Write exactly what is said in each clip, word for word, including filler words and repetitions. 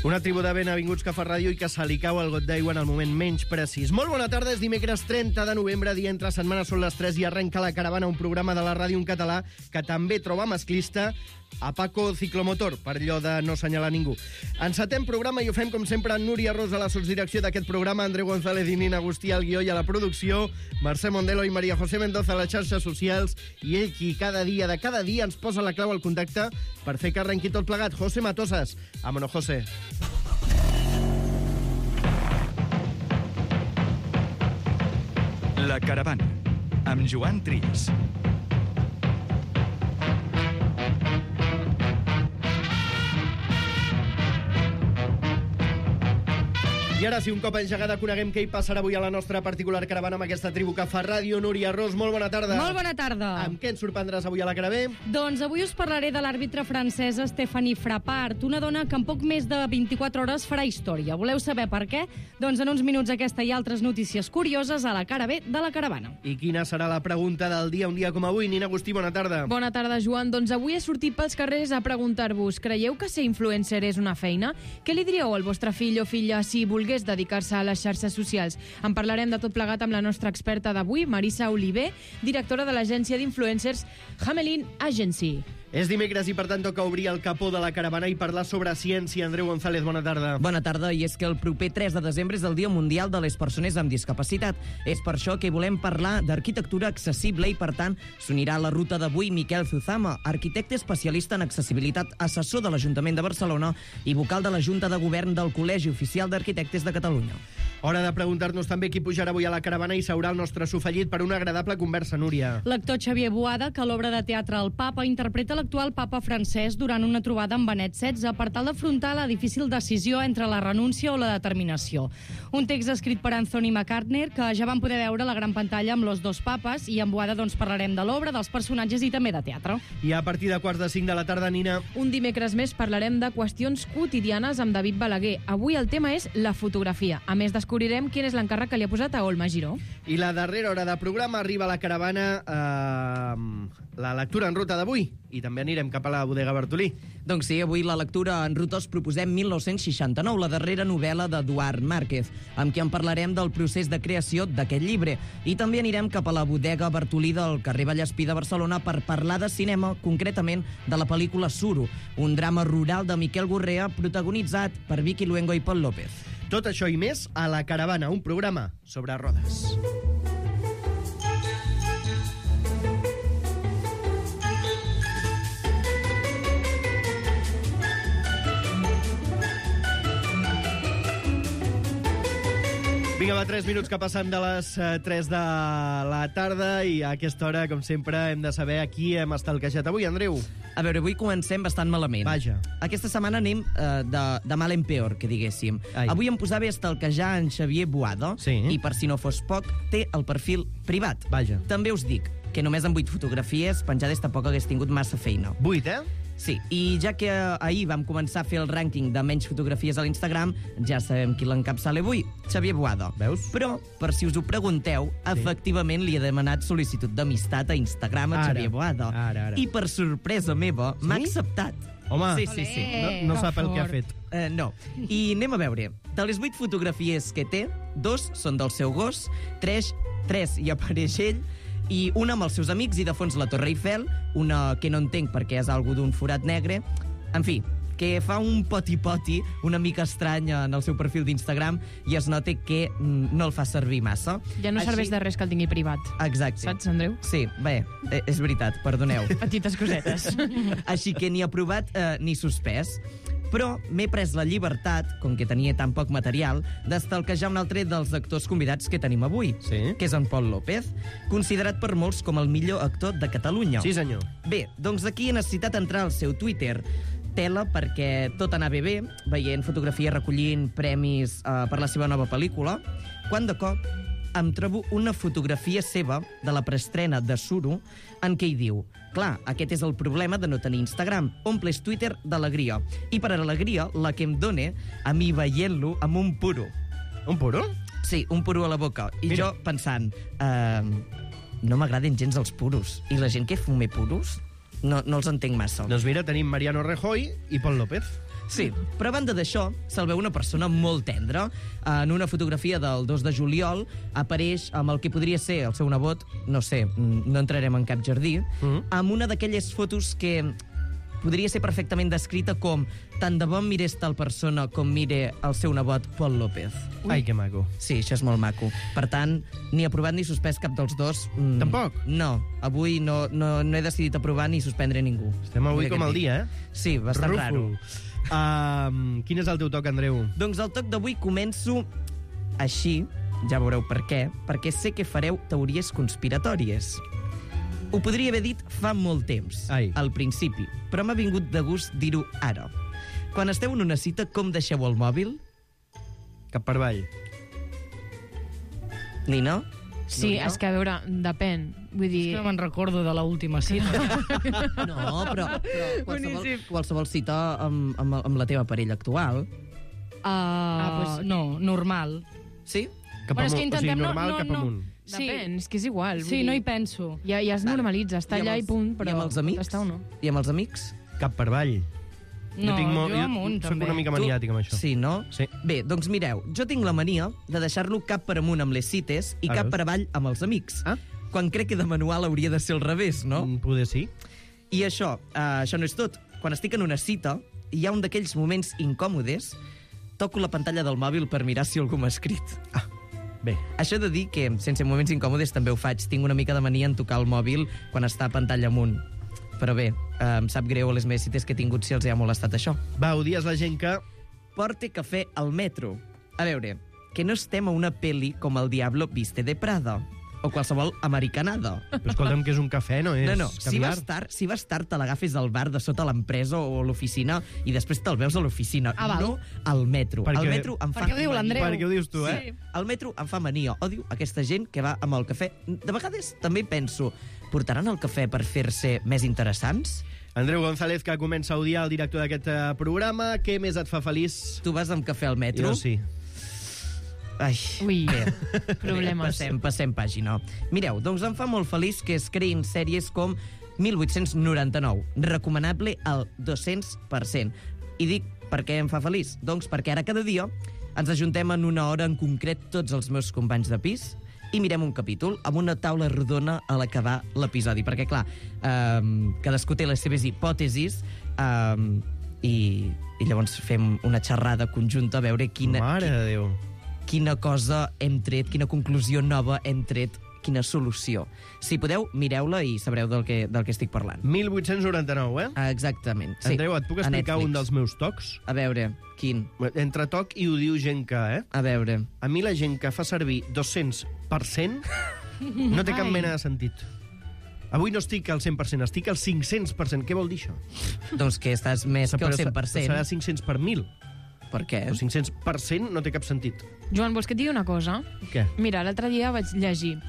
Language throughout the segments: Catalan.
Una tribu de benvinguts que fa ràdio i que se li cau el got d'aigua en el moment menys precís. Molt bona tarda, és dimecres trenta de novembre, dia entre setmana, són les tres i arrenca La Caravana, un programa de la ràdio en català que també troba masclista a Paco Ciclomotor, per allò de no assenyalar ningú. Encetem programa i ho fem, com sempre, amb Núria Ros a la sotsdirecció d'aquest programa, Andreu González i Nina Agustí al guió i a la producció, Mercè Mondelo i Maria José Mendoza a les xarxes socials, i ell qui cada dia, de cada dia, ens posa la clau al contacte per fer que arrenqui tot plegat. José Matosas. Vámonos, José. La Caravana, amb Joan Trias. I ara, si un cop engegada, coneguem què hi passarà avui a la nostra particular caravana amb aquesta tribu que fa ràdio. Núria Ros, molt bona tarda. Molt bona tarda. Amb què ens sorprendràs avui a la Caravana? Doncs avui us parlaré de l'àrbitre francesa Stéphanie Frappart, una dona que en poc més de vint-i-quatre hores farà història. Voleu saber per què? Doncs en uns minuts aquesta i altres notícies curioses a la cara B de la caravana. I quina serà la pregunta del dia, un dia com avui? Nina Agustí, bona tarda. Bona tarda, Joan. Doncs avui he sortit pels carrers a preguntar-vos: creieu que ser influencer és una feina? Què li diríeu al vostre fill o filla si volgués dedicar-se a les xarxes socials? En parlarem de tot plegat amb la nostra experta d'avui, Marisa Oliver, directora de l'agència d'influencers Hamelin Agency. És dimecres i, per tant, toca obrir el capó de la caravana i parlar sobre ciència. Andreu González, bona tarda. Bona tarda, i és que el proper tres de desembre és el Dia Mundial de les Persones amb Discapacitat. És per això que volem parlar d'arquitectura accessible i, per tant, s'unirà a la ruta d'avui Miquel Zuzama, arquitecte especialista en accessibilitat, assessor de l'Ajuntament de Barcelona i vocal de la Junta de Govern del Col·legi Oficial d'Arquitectes de Catalunya. Hora de preguntar-nos també qui pujarà avui a la caravana i seurà el nostre sofallit per una agradable conversa, Núria. L'actor Xavier Boada, que a l'obra de teatre El Papa interpreta l'actual papa francès durant una trobada amb Benet setze per tal d'afrontar la difícil decisió entre la renúncia o la determinació. Un text escrit per Anthony McCartney, que ja vam poder veure a la gran pantalla amb Los dos papes, i amb Boada doncs parlarem de l'obra, dels personatges i també de teatre. I a partir de quarts de cinc de la tarda, Nina... Un dimecres més parlarem de qüestions quotidianes amb David Balaguer. Avui el tema és la fotografia. A més, descobrirem quin és l'encàrrec que li ha posat a Olma Giró. I la darrera hora de programa arriba a la caravana eh, la lectura en ruta d'avui. I també anirem cap a la bodega Bartolí. Doncs sí, avui la lectura en ruta us proposem mil nou-cents seixanta-nou, la darrera novel·la d'Eduard Márquez, amb qui en parlarem del procés de creació d'aquest llibre. I també anirem cap a la bodega Bartolí del carrer Vallespí de Barcelona per parlar de cinema, concretament de la pel·lícula Suro, un drama rural de Miquel Gorrea protagonitzat per Vicky Luengo i Pol López. Tot això i més a La Caravana, un programa sobre rodes. Vinga, va, tres minuts que passen de les uh, tres de la tarda i a aquesta hora, com sempre, hem de saber a qui hem estalquejat avui, Andreu. A veure, avui comencem bastant malament. Vaja. Aquesta setmana anem uh, de, de mal en peor, que diguéssim. Ai. Avui em posava a estalquejar en Xavier Boada, Sí. i per si no fos poc, té el perfil privat. Vaja. També us dic que només amb vuit fotografies penjades tampoc hagués tingut massa feina. Vuit, eh? Sí, i ja que ahir vam començar a fer el rànquing de menys fotografies a l'Instagram, ja sabem qui l'encapçala avui, Xavier Boada. Veus? Però, per si us ho pregunteu, sí. efectivament li he demanat sol·licitud d'amistat a Instagram a Ara. Xavier Boada. Ara, ara. I per sorpresa meva, Sí? m'ha acceptat. Home, Sí, sí, sí. no, no sap el que ha fet. Uh, no. I anem a veure. De les vuit fotografies que té, dos són del seu gos, tres, tres hi apareix ell, i una amb els seus amics i de fons la Torre Eiffel, una que no entenc perquè és algú d'un forat negre. En fi, que fa un poti-poti una mica estrany en el seu perfil d'Instagram i es nota que mm, no el fa servir massa. Ja no Així... serveix de res que el tingui privat. Exacte. Saps, Andreu? Sí, bé, eh, és veritat, perdoneu. Petites cosetes. Així que ni aprovat eh, ni suspès. Però m'he pres la llibertat, com que tenia tan poc material, d'estalquejar un altre dels actors convidats que tenim avui, Sí. que és en Pol López, considerat per molts com el millor actor de Catalunya. Sí, senyor. Bé, doncs aquí he necessitat entrar al seu Twitter. Tela, perquè tot anava bé, veient fotografies recollint premis eh, per la seva nova pel·lícula, quan de cop em trobo una fotografia seva de la preestrena de Suro en què hi diu: clar, aquest és el problema de no tenir Instagram, omples Twitter d'alegria. I per alegria, la que em dóna a mi veient-lo amb un puro. Un puro? Sí, un puro a la boca. I Mira. jo pensant, eh, no m'agraden gens els puros. I la gent que fuma puros, no, no els entenc massa. Doncs mira, tenim Mariano Rajoy i Pol López. Sí, però a banda d'això, se'l veu una persona molt tendra. En una fotografia del dos de juliol apareix amb el que podria ser el seu nebot, no sé, no entrarem en cap jardí, Mhm. amb una d'aquelles fotos que podria ser perfectament descrita com tant de bon mirés tal persona com mire el seu nebot Pol López. Ai, que maco. Sí, això és molt maco. Per tant, ni aprovat ni suspès cap dels dos. Mm, Tampoc? No, avui no, no, no he decidit aprovar ni suspendre ningú. Estem avui Mira com què el et dic. dia, eh? Sí, bastant Rufo. raro. Um, quin és el teu toc, Andreu? Doncs el toc d'avui començo així, ja veureu per què, perquè sé que fareu teories conspiratòries. Ho podria haver dit fa molt temps, Ai. al principi, però m'ha vingut de gust dir-ho ara. Quan esteu en una cita, com deixeu el mòbil? Cap per avall. Nina? Sí, Núria? és que a veure, depèn. Vull dir... És que me'n recordo de l'última cita. No, però, però qualsevol, Boníssim. qualsevol cita amb, amb, amb la teva parella actual. Uh, Ah, pues- No, normal. Sí? Cap Però és amunt. que intentem o sigui, no- normal, no- cap no. amunt. Sí. Depèn, és que és igual. Sí, no hi penso. Ja, ja es normalitza, està I amb allà i els- punt, però I amb els amics? pot estar o no. I amb els amics? Cap per avall. No, tinc molt, jo amunt, soc també. una mica maniàtic amb això. Sí, no? Sí. Bé, doncs mireu, jo tinc la mania de deixar-lo cap per amunt amb les cites i Ah, cap veus? per avall amb els amics. Ah. Quan crec que de manual hauria de ser al revés, no? Mm, Poder sí. I això, uh, això no és tot. Quan estic en una cita, hi ha un d'aquells moments incòmodes, toco la pantalla del mòbil per mirar si algú m'ha escrit. Bé. Això he de dir que, sense moments incòmodes, també ho faig. Tinc una mica de mania en tocar el mòbil quan està a pantalla amunt. Però bé, eh, em sap greu a les meves cites que he tingut si els hi ha molestat això. Va, odies la gent que... Porte cafè al metro. A veure, que no estem a una pel·li com El Diablo viste de Prada o qualsevol americanada. Però escolta'm, que és un cafè, no és No, no, si caviar? vas tard, si vas tard te l'agafes al bar de sota l'empresa o l'oficina i després te'l veus a l'oficina, Ah, val. no al metro. Perquè- El metro em fa Perquè ho diu mania. l'Andreu. Perquè ho dius tu, eh? Sí. El metro em fa mania. Odio aquesta gent que va amb el cafè. De vegades també penso, portaran el cafè per fer-se més interessants? Andreu González, que comença a odiar el director d'aquest eh, programa. Què més et fa feliç? Tu vas amb cafè al metro? Jo sí. Ai, Ui, bé. problemes. Passem, passem pàgina. Mireu, doncs em fa molt feliç que es creïn sèries com mil vuit-cents noranta-nou, recomanable al dos-cents per cent. I dic per què em fa feliç? Doncs perquè ara cada dia ens ajuntem en una hora en concret tots els meus companys de pis i mirem un capítol amb una taula rodona a l'acabar l'episodi. Perquè, clar, um, cadascú té les seves hipòtesis um, i, i llavors fem una xerrada conjunta a veure quina, Mare de Déu. quina cosa hem tret, quina conclusió nova hem tret, quina solució. Si podeu, mireu-la i sabreu del que, del que estic parlant. mil vuit-cents noranta-nou, eh? Ah, exactament. Sí, Andreu, et puc a explicar Netflix. un dels meus tocs? A veure, quin? Entre toc i ho diu gent que, eh? A veure. A mi la gent que fa servir dos-cents per cent no té cap Ai. mena de sentit. Avui no estic al cent per cent, estic al cinc-cents per cent. Què vol dir això? Doncs que estàs més que Però el cent per cent. Serà cinc-cents per mil. Per què? O cinc-cents per cent no té cap sentit. Joan, vols que et digui una cosa? Què? Mira, l'altre dia vaig llegir.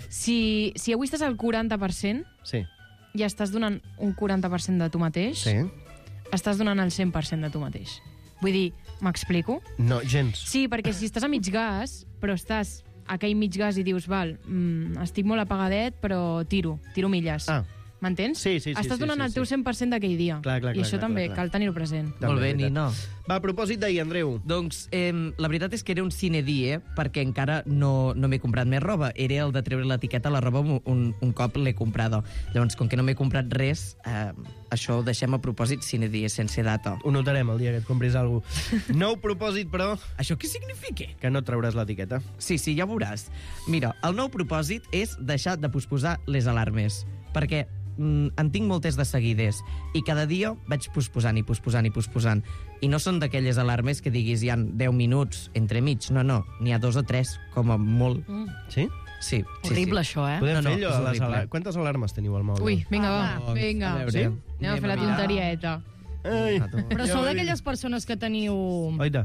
Si, si avui estàs al quaranta per cent Sí. i estàs donant un quaranta per cent de tu mateix, Sí? estàs donant el cent per cent de tu mateix. Vull dir, m'explico? No, gens. Sí, perquè si estàs a mig gas, però estàs a aquell mig gas i dius, val, mm, estic molt apagadet, però tiro, tiro milles. Ah. M'entens? Sí, sí, sí, Estàs sí, donant sí, el teu sí. cent per cent d'aquell dia. Clar, clar, I clar, això clar, també clar, clar. cal tenir-ho present. Molt bé, També, Nina. Va, a propòsit d'ahir, Andreu. Doncs eh, la veritat és que era un cinedie perquè encara no, no m'he comprat més roba. Era el de treure l'etiqueta a la roba un, un, un cop l'he comprada. Llavors, com que no m'he comprat res, eh, això ho deixem a propòsit cinedie, sense data. Ho notarem el dia que et compris alguna cosa. Nou propòsit, però, Això què significa? que no trauràs l'etiqueta. Sí, sí, ja ho veuràs. Mira, el nou propòsit és deixar de posposar les alarmes, perquè mm, en tinc moltes de seguides, i cada dia vaig posposant i posposant i posposant. I no són d'aquelles alarmes que diguis hi ha deu minuts entre mig, no, no, n'hi ha dos o tres, com a molt. Mm. Sí? Sí, sí, Horrible, sí. això, eh? Podem No, no, fer allò, és les horrible. alar... Quantes alarmes teniu al mòbil? Ui, vinga, Ah, va, va. vinga. A veure, Sí? Anem a fer la a mirar. tonterieta. Ai, Però ja sou ho he d'aquelles persones que teniu... Oita,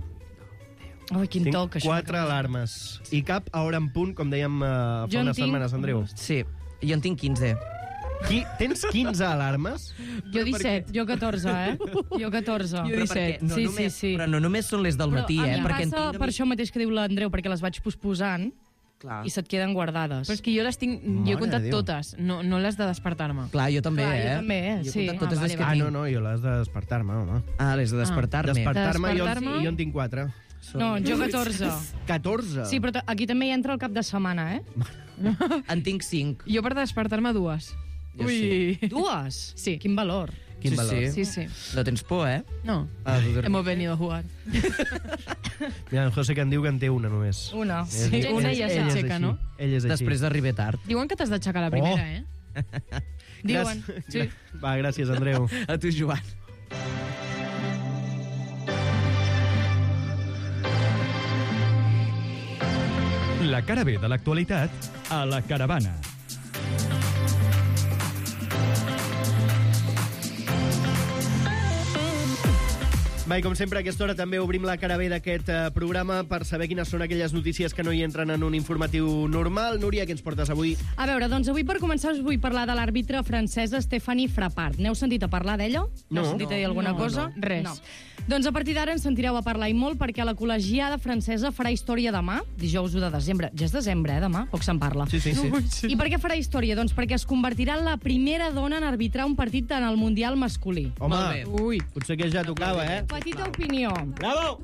Ui, quin tinc toc, això. quatre alarmes. I cap a hora en punt, com dèiem uh, fa Jo en unes tinc- setmanes, Andreu. Sí, jo en tinc quinze. Qui... Tens quinze alarmes? Jo disset. Jo catorze, eh? Jo catorze. Jo Però perquè disset. no Sí, només, sí, sí. Però no només són les del Però matí, a mi eh? em Perquè en passa tinc... per això mateix que diu l'Andreu, perquè les vaig posposant Clar. i se't queden guardades. Però és que jo les tinc... jo Mare he comptat de Déu. totes, no, no les de despertar-me. Clar, jo també, Clar, jo eh? també, jo he sí. comptat totes Ah, les vale, que Ah, tinc. no, no, jo l'has de despertar-me, home. Ah, les de despertar-me. Despertar-me, jo, Despertar-me? jo en tinc quatre. No, jo catorze. catorze? Sí, però t- aquí també hi entra el cap de setmana, eh? En tinc cinc. Jo per despertar-me dues. Jo sí. Dues? Sí. Quin valor. Quin sí, valor. Sí. Sí, sí. No tens por, eh? No, Ah, tu dormir. hemos venido a jugar. Mira, en José que en diu que en té una només. Una. És- Sí, ell- una ja ell és s'aixeca, així. no? Ell és així. Després d'arribar tard. Diuen que t'has d'aixecar la primera, Oh. eh? Diuen. Sí. Va, gràcies, Andreu. A tu, Joan. La cara B de l'actualitat a la Caravana. Va, i com sempre, a aquesta hora també obrim la cara B d'aquest eh, programa per saber quines són aquelles notícies que no hi entren en un informatiu normal. Núria, què ens portes avui? A veure, doncs avui per començar us vull parlar de l'àrbitre francesa Stéphanie Frappart. N'heu sentit a parlar d'ella? No. N'heu sentit a dir alguna No, cosa? no, res. No. Doncs a partir d'ara en sentireu a parlar i molt perquè la col·legiada francesa farà història demà, dijous u de desembre. Ja és desembre, eh, demà? Poc se'n parla. Sí, sí, sí. I per què farà història? Doncs perquè es convertirà en la primera dona en arbitrar un partit en el Mundial masculí. Home, Molt bé. Ui, potser que ja tocava, eh? Petita opinió. Bravo!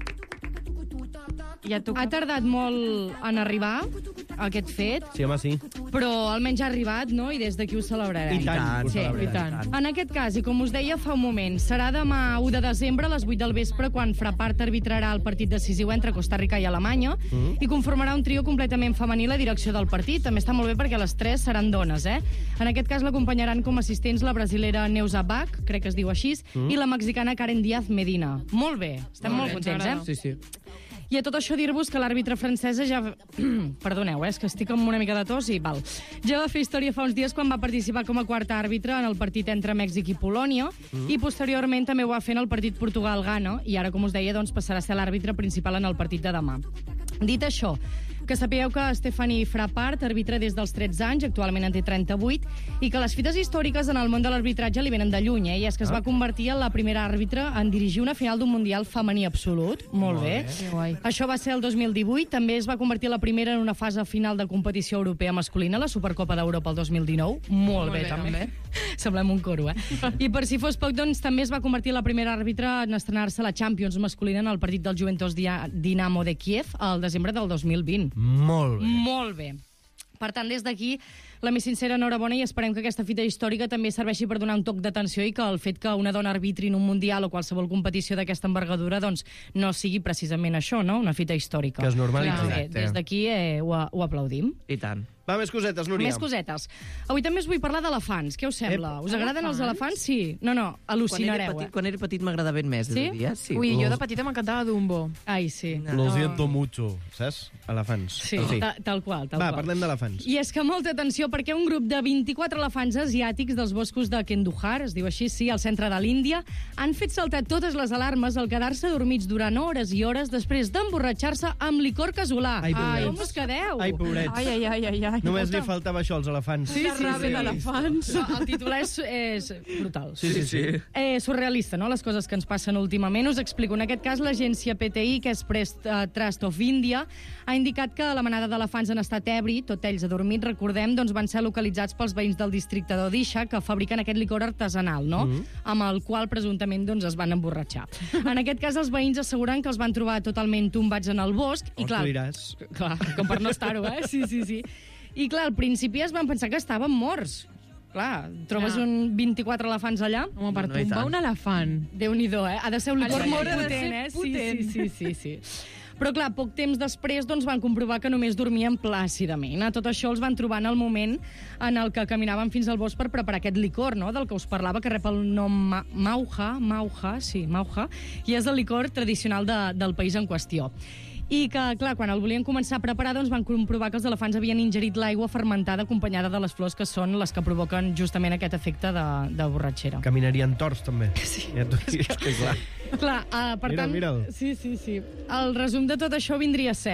ja toca. Ha tardat molt en arribar aquest fet, Sí, home, sí. però almenys ha arribat, no? I des d'aquí ho celebrarem. I tant, ho Sí, celebrarem. i tant. En aquest cas, i com us deia fa un moment, serà demà u de desembre a les vuit del vespre quan Frappart arbitrarà el partit decisiu entre Costa Rica i Alemanya Mm. i conformarà un trio completament femení a la direcció del partit. També està molt bé perquè les tres seran dones, eh? En aquest cas l'acompanyaran com a assistents la brasilera Neuza Bach, crec que es diu així, Mm. i la mexicana Karen Díaz Medina. Molt bé, estem molt, bé, ens contents, eh? agrada. Sí, sí. I a tot això dir-vos que l'àrbitre francesa ja... Perdoneu, eh, és que estic amb una mica de tos i val. Ja va fer història fa uns dies quan va participar com a quarta àrbitre en el partit entre Mèxic i Polònia mm. i posteriorment també ho va fer en el partit Portugal-Ghana i ara, com us deia, doncs, passarà a ser l'àrbitre principal en el partit de demà. Dit això, que sapigueu que Stéphanie Frappart arbitra des dels tretze anys, actualment en té trenta-vuit, i que les fites històriques en el món de l'arbitratge li venen de lluny, eh? I és que es va convertir en la primera àrbitre en dirigir una final d'un Mundial femení absolut. Molt, bé. Que guai. Això va ser el dos mil divuit. També es va convertir la primera en una fase final de competició europea masculina, la Supercopa d'Europa el dos mil dinou. Molt, Molt bé, bé, també. també. Semblem un coro, eh? I per si fos poc, doncs, també es va convertir en la primera àrbitre en estrenar-se a la Champions masculina en el partit del Juventus Dia- Dinamo de Kiev al desembre del dos mil vint. Molt bé. Molt bé. Per tant, des d'aquí, la més sincera enhorabona i esperem que aquesta fita històrica també serveixi per donar un toc d'atenció i que el fet que una dona arbitri en un Mundial o qualsevol competició d'aquesta envergadura doncs, no sigui precisament això, no? Una fita històrica. Que es normalitzi. Clar, bé, Exacte. des d'aquí eh, ho, ho aplaudim. I tant. Va, més cosetes, Núria. Més cosetes. Avui també us vull parlar d'elefants. Què us sembla? Ep. Us agraden els elefants? Sí. No, no, Quan era al·lucinareu. petit, Eh? quan era petit m'agradaven més, Sí? sí? Dia, sí. Ui, jo de petita m'encantava Dumbo. Ai, sí. Lo siento mucho, saps? Elefants. Sí, En fi. ta- tal qual, tal Va, qual. parlem d'elefants. I és que molta atenció perquè un grup de vint-i-quatre elefants asiàtics dels boscos de Kendujar, es diu així, sí, al centre de l'Índia, han fet saltar totes les alarmes al quedar-se dormits durant hores i hores després d'emborratxar-se amb licor casolà. Ai, pobrets. Com us quedeu? Ai, pobrets. Ai, ai, ai, ai, ai. Només li faltava això als elefants. Sí, sí, sí. d'elefants. No, el titular és, és brutal. Sí, sí, sí. Eh, surrealista, no?, les coses que ens passen últimament. Us explico. En aquest cas, l'agència P T I, que és Press uh, Trust of India, ha indicat que la manada d'elefants en estat ebri, tot ells adormits, recordem, doncs van ser localitzats pels veïns del districte d'Odisha, que fabriquen aquest licor artesanal, no?, Mhm. amb el qual presumptament doncs, es van emborratxar. En aquest cas, els veïns asseguren que els van trobar totalment tombats en el bosc. I Oh, clar, tu diràs. clar, com per no estar-ho, eh? Sí, sí, sí. I clar, al principi es van pensar que estaven morts. Clar, trobes Clar. un vint-i-quatre elefants allà. Home, per No, no, i tombar tant. un elefant. Déu-n'hi-do, eh? Ha de ser un licor El molt licor ha de potent, ser eh? potent. Sí, sí, sí, sí, sí. Però, clar, poc temps després doncs, van comprovar que només dormien plàcidament. A tot això els van trobar en el moment en el que caminaven fins al bosc per preparar aquest licor, no?, del que us parlava, que rep el nom Ma Mauja, Mauja, sí, Mauja, i és el licor tradicional de, del país en qüestió. I que, clar, quan el volien començar a preparar, doncs van comprovar que els elefants havien ingerit l'aigua fermentada acompanyada de les flors, que són les que provoquen justament aquest efecte de, de borratxera. Caminarien torts, també. Sí. Ja t'ho dic, que clar. Clar, uh, per Mira, tant... mira'l. Sí, sí, sí. El resum de tot això vindria a ser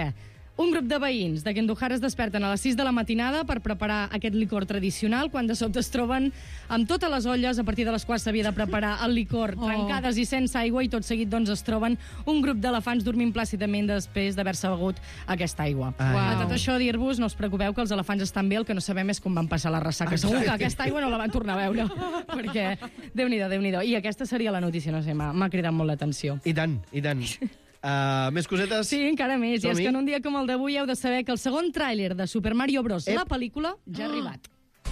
Un grup de veïns de Kendujar es desperten a les sis de la matinada per preparar aquest licor tradicional, quan de sobte es troben amb totes les olles a partir de les quals s'havia de preparar el licor, Oh. trencades i sense aigua, i tot seguit doncs, es troben un grup d'elefants dormint plàcidament després d'haver-se begut aquesta aigua. Ai. A tot això, dir-vos, no us preocupeu, que els elefants estan bé, el que no sabem és com van passar la ressaca. Segur que aquesta aigua no la van tornar a veure, perquè Déu-n'hi-do, Déu-n'hi-do. I aquesta seria la notícia, no sé, m'ha m'ha cridat molt l'atenció. I tant, i tant. Uh, més cosetes? Sí, encara més. I és Som-hi? que en un dia com el d'avui heu de saber que el segon tràiler de Super Mario Bros. Ep. La pel·lícula ja ha arribat.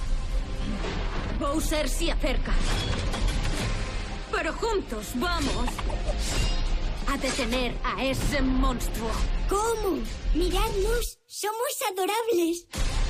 Bowser se acerca. Pero juntos vamos a detener a ese monstruo. ¿Cómo? Miradnos, somos adorables.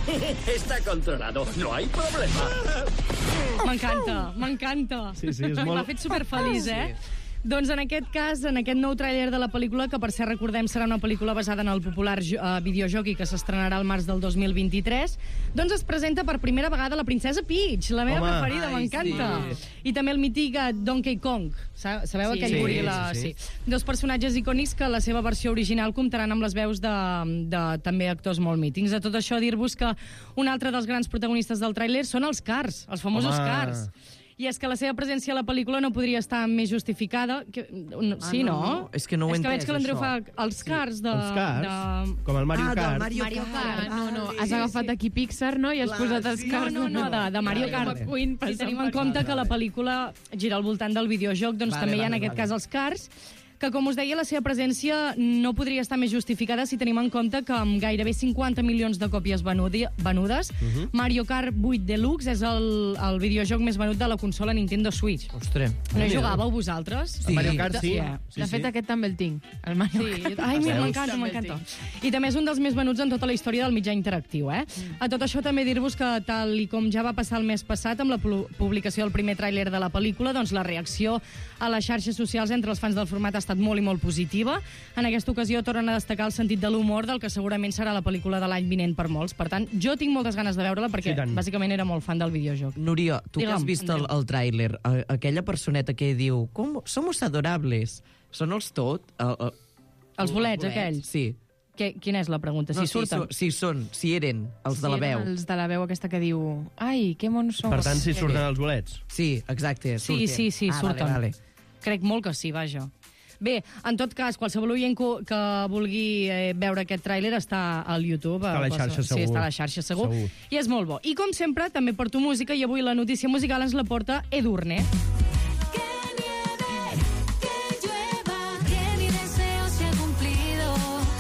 Está controlado, no hay problema. M'encanta, m'encanta. Sí, sí, és molt- M'ha fet superfeliç, eh? Doncs en aquest cas, en aquest nou tràiler de la pel·lícula, que per cert recordem serà una pel·lícula basada en el popular jo- eh, videojoc i que s'estrenarà al març del dos mil vint-i-tres, doncs es presenta per primera vegada la princesa Peach, la meva Home. preferida, Ai, m'encanta. sí. I també el mític eh, Donkey Kong, Sa- sabeu Sí. aquell Sí, goril·la? sí, sí. Dos personatges icònics que la seva versió original comptaran amb les veus de, de també actors molt mítics. De tot això, dir-vos que un altre dels grans protagonistes del tràiler són els Cars, els famosos Home. Cars. I és que la seva presència a la pel·lícula no podria estar més justificada. Que, no, sí, Ah, no, no? no. És que no ho he És que veig entès, que l'Andreu fa això. els Cars de... Els cars, de... com el Mario Ah, del Kart. Mario, Mario Kart. Ah, no, no, Sí, has sí, agafat sí. aquí Pixar, no? I has Clar, posat els sí. cars. No, no, no, de, de Mario Vale, Kart. vale. McQueen, Si passant tenim per en compte que la vale. pel·lícula gira al voltant del videojoc, doncs Vale, també hi ha en vale, aquest vale. cas els Cars, que, com us deia, la seva presència no podria estar més justificada si tenim en compte que amb gairebé cinquanta milions de còpies venudi, venudes, Mhm. Mario Kart vuit Deluxe és el, el videojoc més venut de la consola Nintendo Switch. Ostres. No hi jugàveu vosaltres? Sí. Mario Kart, sí. eh? sí, De fet, sí. aquest també el tinc, el Mario Sí, Kart. ai, mira, Veus? m'encanta, També el m'encanta. I també és un dels més venuts en tota la història del mitjà interactiu, eh? A tot això també dir-vos que, tal i com ja va passar el mes passat amb la pu- publicació del primer tràiler de la pel·lícula, doncs la reacció a les xarxes socials entre els fans del format ha estat molt i molt positiva. En aquesta ocasió tornen a destacar el sentit de l'humor del que segurament serà la pel·lícula de l'any vinent per molts. Per tant, jo tinc moltes ganes de veure-la perquè Sí, tant. bàsicament era molt fan del videojoc. Núria, tu que Digue'm, has vist el, Andreu. el tràiler, a- aquella personeta que diu com somos adorables, són els tot? El, el, Els bolets, aquells. Sí. Que, quina és la pregunta? Si No, surten? Si, so, si són, si eren els de la Sí, veu. Els de la veu aquesta que diu... Ai, que monos som. Per tant, si surten els bolets. Sí, exacte. Sí, surten. sí, sí, ah, surten. Vale, vale. Crec molt que sí, vaja. Bé, en tot cas, qualsevol oient que, que vulgui eh, veure aquest tràiler està al YouTube. Està a la eh, xarxa, Sí, segur. està a la xarxa, segur. Segur. I és molt bo. I com sempre, també porto música, i avui la notícia musical ens la porta Edurne. Que nieve, que llueva, que mi deseo se ha cumplido.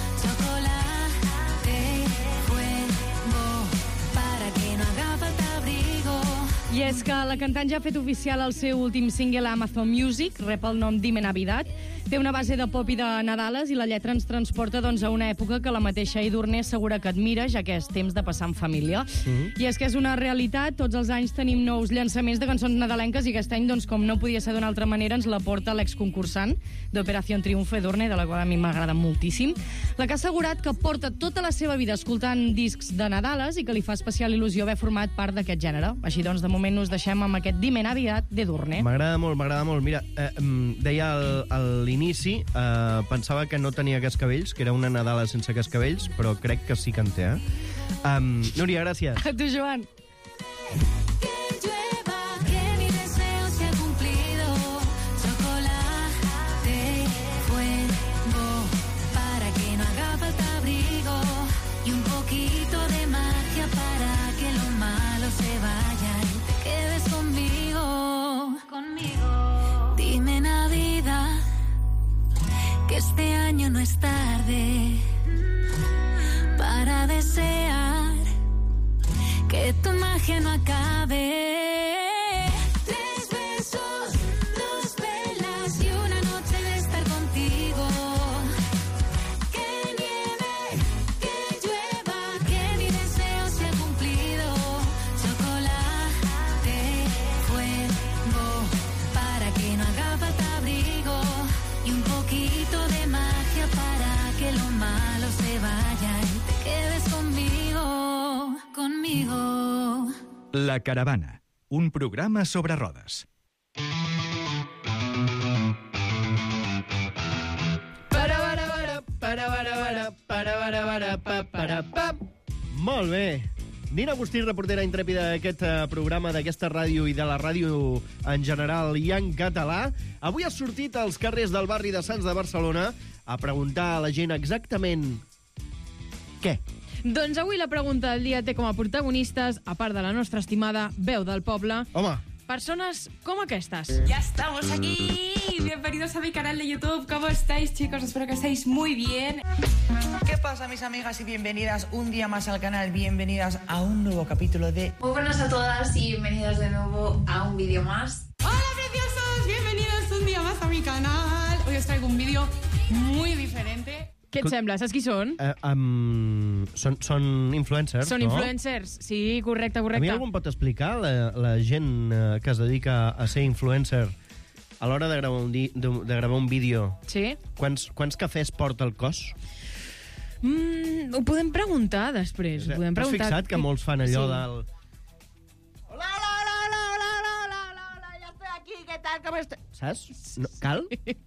Chocolate, fuego, para que no haga falta abrigo. I és que la cantant ja ha fet oficial el seu últim single a Amazon Music, rep el nom Dime Navidad. Té una base de pop i de Nadales i la lletra ens transporta doncs, a una època que la mateixa Edurne assegura que admira, ja que és temps de passar en família. I és que és una realitat, tots els anys tenim nous llançaments de cançons nadalenques i aquest any, doncs, com no podia ser d'una altra manera, ens la porta l'exconcursant d'Operació Triunfo, Edurne, de la qual a mi m'agrada moltíssim, la que ha assegurat que porta tota la seva vida escoltant discs de Nadales i que li fa especial il·lusió haver format part d'aquest gènere. Així doncs, de moment us deixem amb aquest Dime Navidad d'Edurne. M'agrada molt, m'agrada molt. Mira, eh, em, deia al, a l'inici, eh, pensava que no tenia cascabells, que era una Nadala sense cascabells, però crec que sí que en té, eh? Um, Núria, gràcies. A tu, Joan. Que llueva, que mi deseo se ha cumplido. Chocolate, fuego, para que no haga falta abrigo. Y un poquito de magia para que lo malo se vaya y te quedes conmigo. Conmigo. Dime, Navidad, que este año no es tarde para desear que tu magia no acabe. Tres besos, dos velas y una noche de estar contigo. Que nieve, que llueva, que mi deseo se ha cumplido. Chocolate, fuego, para que no haga falta abrigo. Y un poquito de magia para que lo malo se vaya y te quedes conmigo, conmigo. La Caravana, un programa sobre rodes. Para, para, para, para, para, para, para, para, para, Pa-pa-ra-pam. Molt bé. Nina Agustí, reportera intrèpida d'aquest eh, programa, d'aquesta ràdio i de la ràdio en general i en català. Avui ha sortit als carrers del barri de Sants de Barcelona a preguntar a la gent exactament què? Doncs avui la pregunta del dia té com a protagonistes, a part de la nostra estimada veu del poble, Home, persones com aquestes. Ya estamos aquí. Bienvenidos a mi canal de YouTube. ¿Cómo estáis, chicos? Espero que estéis muy bien. ¿Qué pasa, mis amigas? Y bienvenidas un día más al canal. Bienvenidas a un nuevo capítulo de... Muy buenas a todas y bienvenidas de nuevo a un vídeo más. Hola, preciosos. Bienvenidos un día más a mi canal. Hoy os traigo un vídeo muy diferente. Què et sembla? Saps qui són? eh, um, són, són influencers, Són no? influencers. Sí, correcte, A mi correcte. algú em pot explicar la, la gent eh, que es dedica a ser influencer a l'hora de gravar un, di, de, de gravar un vídeo, Sí? quants, quants cafès porta el cos? Mm, ho podem preguntar després. Ho podem T'has preguntar. fixat que molts fan allò Sí. del... Hola, hola, hola, hola, hola, hola, hola, hola, hola, ja estoy aquí, què tal, com estàs? Saps? No, cal?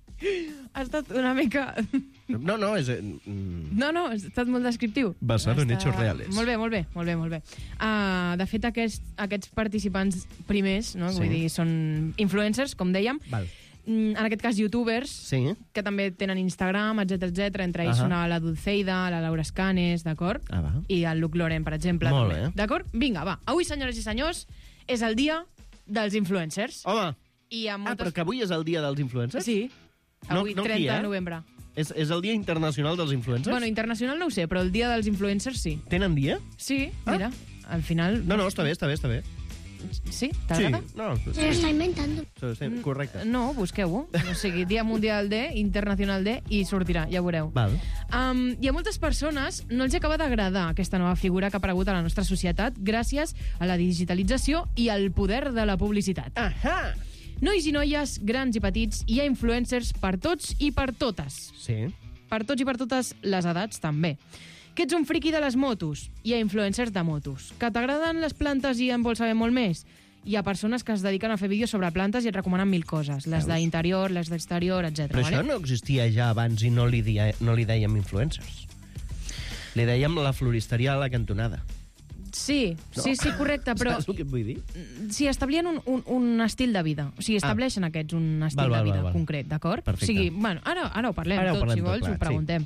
Ha estat una mica... No, no, és... Mm, No, no, ha estat molt descriptiu. Basado en Està- hechos reales. Molt bé, molt bé, molt bé, molt bé. Uh, de fet, aquests, aquests participants primers, no? Sí. Vull dir, són influencers, com dèiem, val. Mm, en aquest cas youtubers, Sí, que també tenen Instagram, etc etc. Entre ells Ahà. una la Dulceida, la Laura Escanes, d'acord? ah, va. I el Luc Loren, per exemple. Molt també. bé. D'acord? Vinga, va. Avui, senyores i senyors, és el dia dels influencers. Home, I amb ah, moltes... però que avui és el dia dels influencers? Sí. No- Avui, no aquí, trenta eh? de novembre. És, és el dia internacional dels influencers? Bueno, internacional no ho sé, però el dia dels influencers sí. Tenen dia? Sí, Ah. mira, al final... No, no, està bé, està bé, està bé. Sí? Sí, T'agrada? no, Se lo está inventando. sí, sí, correcte. No, busqueu-ho. O sigui, Dia Mundial de, Internacional de, i sortirà, ja ho veureu. Val. Um, I a moltes persones no els acaba d'agradar aquesta nova figura que ha aparegut a la nostra societat gràcies a la digitalització i al poder de la publicitat. Ahà! Nois i noies, grans i petits, hi ha influencers per tots i per totes. Sí. Per tots i per totes les edats, també. Que ets un friqui de les motos? Hi ha influencers de motos. Que t'agraden les plantes i en vols saber molt més? Hi ha persones que es dediquen a fer vídeos sobre plantes i et recomanen mil coses. Les Veus? d'interior, les d'exterior, etcètera. Però això no existia ja abans i no li, dia, no li dèiem influencers. Li dèiem la floristeria a la cantonada. Sí, No. sí, sí, correcte, però Saps el que et vull dir? sí, establien un, un, un estil de vida. O sigui, estableixen ah. aquests un estil Val, val, de vida val, val. concret, d'acord? Perfecte. O sigui, bueno, ara, ara ho parlem Ara ho tot, parlem si tot, vols, clar, ho preguntem.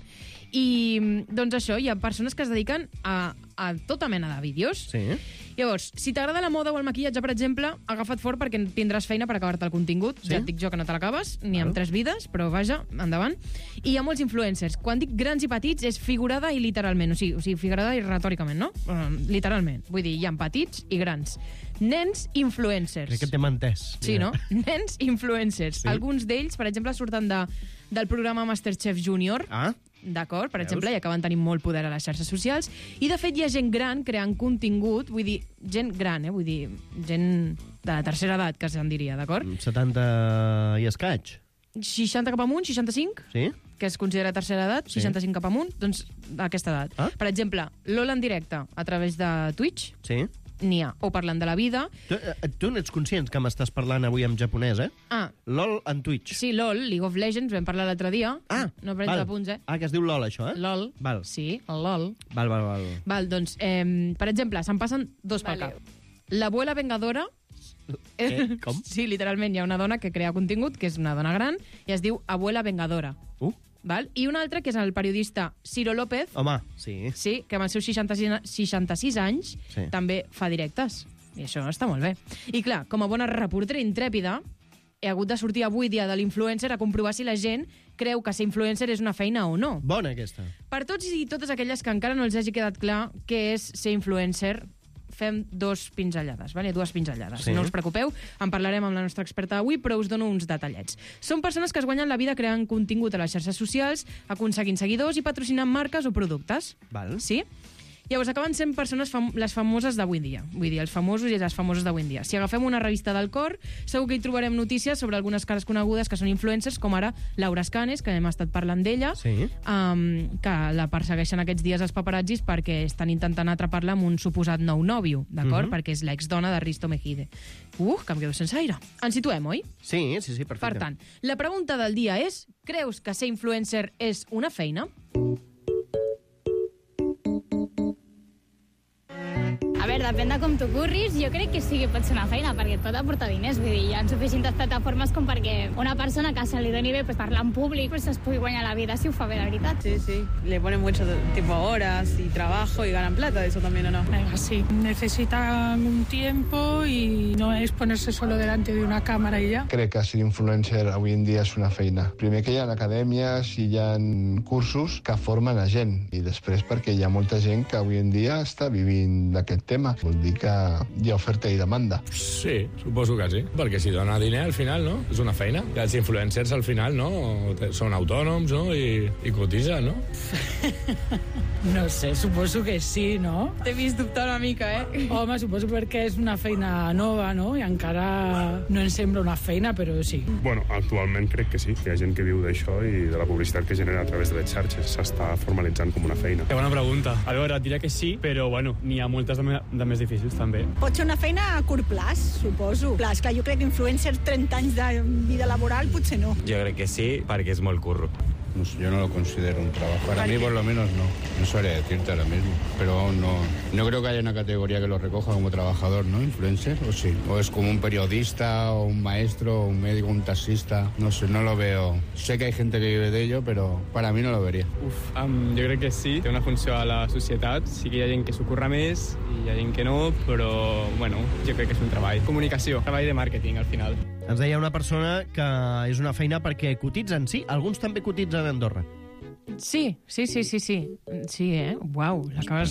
I, doncs això, hi ha persones que es dediquen a, a tota mena de vídeos. Sí. Llavors, si t'agrada la moda o el maquillatge, per exemple, agafa't fort perquè tindràs feina per acabar-te el contingut. Sí? Ja et dic jo que no te l'acabes, ni amb Val. tres vides, però vaja, endavant. I hi ha molts influencers. Quan dic grans i petits, és figurada i literalment. O sigui, o sigui figurada i retòricament, no? Uh, literalment. Vull dir, hi ha petits i grans. Nens influencers. Crec que t'hem entès. Sí, no? Nens influencers. Sí. Alguns d'ells, per exemple, surten de, del programa Masterchef Junior, Ah, d'acord, per Veus? exemple, i acaben tenint molt poder a les xarxes socials. I, de fet, hi ha gent gran creant contingut, vull dir, gent gran, eh? Vull dir, gent de la tercera edat, que se'n diria, d'acord? setanta i escaig. seixanta cap amunt, seixanta-cinc, Sí? que es considera tercera edat, Sí. seixanta-cinc cap amunt, doncs aquesta edat. Ah. Per exemple, l'Ola en directe a través de Twitch, Sí. n'hi ha, o parlant de la vida. Tu, eh, tu n'ets conscient que m'estàs parlant avui en japonès, eh? Ah, LOL en Twitch. sí, LOL, League of Legends, vam parlar l'altre dia. Ah, no prens val. apunts, eh? Ah, que es diu LOL, això, eh? LOL. Val. Sí, el LOL. Val, val, val. Val, doncs, eh, per exemple, se'n passen dos pel Vale. cap. L'abuela vengadora... Què? Com? Sí, literalment, hi ha una dona que crea contingut, que és una dona gran, i es diu abuela vengadora. Uh, Val? I un altre, que és el periodista Ciro López, home, sí. sí, que amb els seus seixanta-sis, seixanta-sis anys Sí. també fa directes. I això està molt bé. I clar, com a bona reportera intrèpida, he hagut de sortir avui, dia de l'influencer, a comprovar si la gent creu que ser influencer és una feina o no. Bona, aquesta. Per tots i totes aquelles que encara no els hagi quedat clar què és ser influencer, fem dos pinzellades, vale? dues pinzellades. Sí. No us preocupeu, en parlarem amb la nostra experta avui, però us dono uns detallets. Són persones que es guanyen la vida creant contingut a les xarxes socials, aconseguint seguidors i patrocinant marques o productes. Val. Sí? Llavors, acaben sent persones fam les famoses d'avui dia. Vull dir, els famosos i les famoses d'avui dia. Si agafem una revista del cor, segur que hi trobarem notícies sobre algunes cares conegudes que són influencers, com ara Laura Escanes, que hem estat parlant d'ella, Sí. um, que la persegueixen aquests dies els paparazzis perquè estan intentant atrapar-la amb un suposat nou nòvio, d'acord? Mhm. Perquè és l'exdona de Risto Mejide. Uh, que em quedo sense aire. Ens situem, oi? Sí, sí, sí, perfecte. Per tant, la pregunta del dia és: creus que ser influencer és una feina? depèn de com t'ho curris, jo crec que sí que pot ser una feina, perquè et pot aportar diners. Vull dir, hi ha suficients plataformes com perquè una persona que se li doni bé pues, parlar en públic pues, es pugui guanyar la vida si ho fa bé de veritat. Sí, sí, le ponen mucho tipo horas y trabajo y ganan plata, ¿eso también o no? Venga, sí, necesitan un tiempo y no es ponerse solo delante de una cámara y ya. Crec que ser influencer avui en dia és una feina. Primer que hi ha acadèmies i hi ha cursos que formen a gent i després perquè hi ha molta gent que avui en dia està vivint d'aquest tema. Vol dir que hi ha oferta i demanda. Sí, suposo que sí, perquè si dona diner al final, no? És una feina. Que els influencers al final, no? Són autònoms, no? I, i cotitzen, no? No sé, suposo que sí, no? T'he vist dubtar una mica, eh? Home, suposo perquè és una feina nova, no? I encara no ens sembla una feina, però sí. Bueno, actualment crec que sí. Hi ha gent que viu d'això i de la publicitat que genera a través de les xarxes. S'està formalitzant com una feina. Que bona pregunta. A veure, et diré que sí, però bueno, n'hi ha moltes de, me de més difícils també. Pot ser una feina a curt plaç, suposo. Clar, esclar, jo crec que influencer trenta anys de vida laboral potser no. Jo crec que sí, perquè és molt curro. No sé, yo no lo considero un trabajo. Para mí, por lo menos, no. No sabría decirte ahora mismo. Pero aún no. No creo que haya una categoría que lo recoja como trabajador, ¿no? Influencer, o sí. O es como un periodista, o un maestro, o un médico, un taxista. No sé, no lo veo. Sé que hay gente que vive de ello, pero para mí no lo vería. Uf, um, jo crec que sí. Té una funció a la societat. Sí que hi ha gent que s'ho curra més i hi ha gent que no, però, bueno, jo crec que és un treball. Comunicació, treball de màrqueting, al final. Ens deia una persona que és una feina perquè cotitzen, sí. Alguns també cotitzen a Andorra. Sí, sí, sí, sí, sí. Sí, eh? Uau, l'acabes...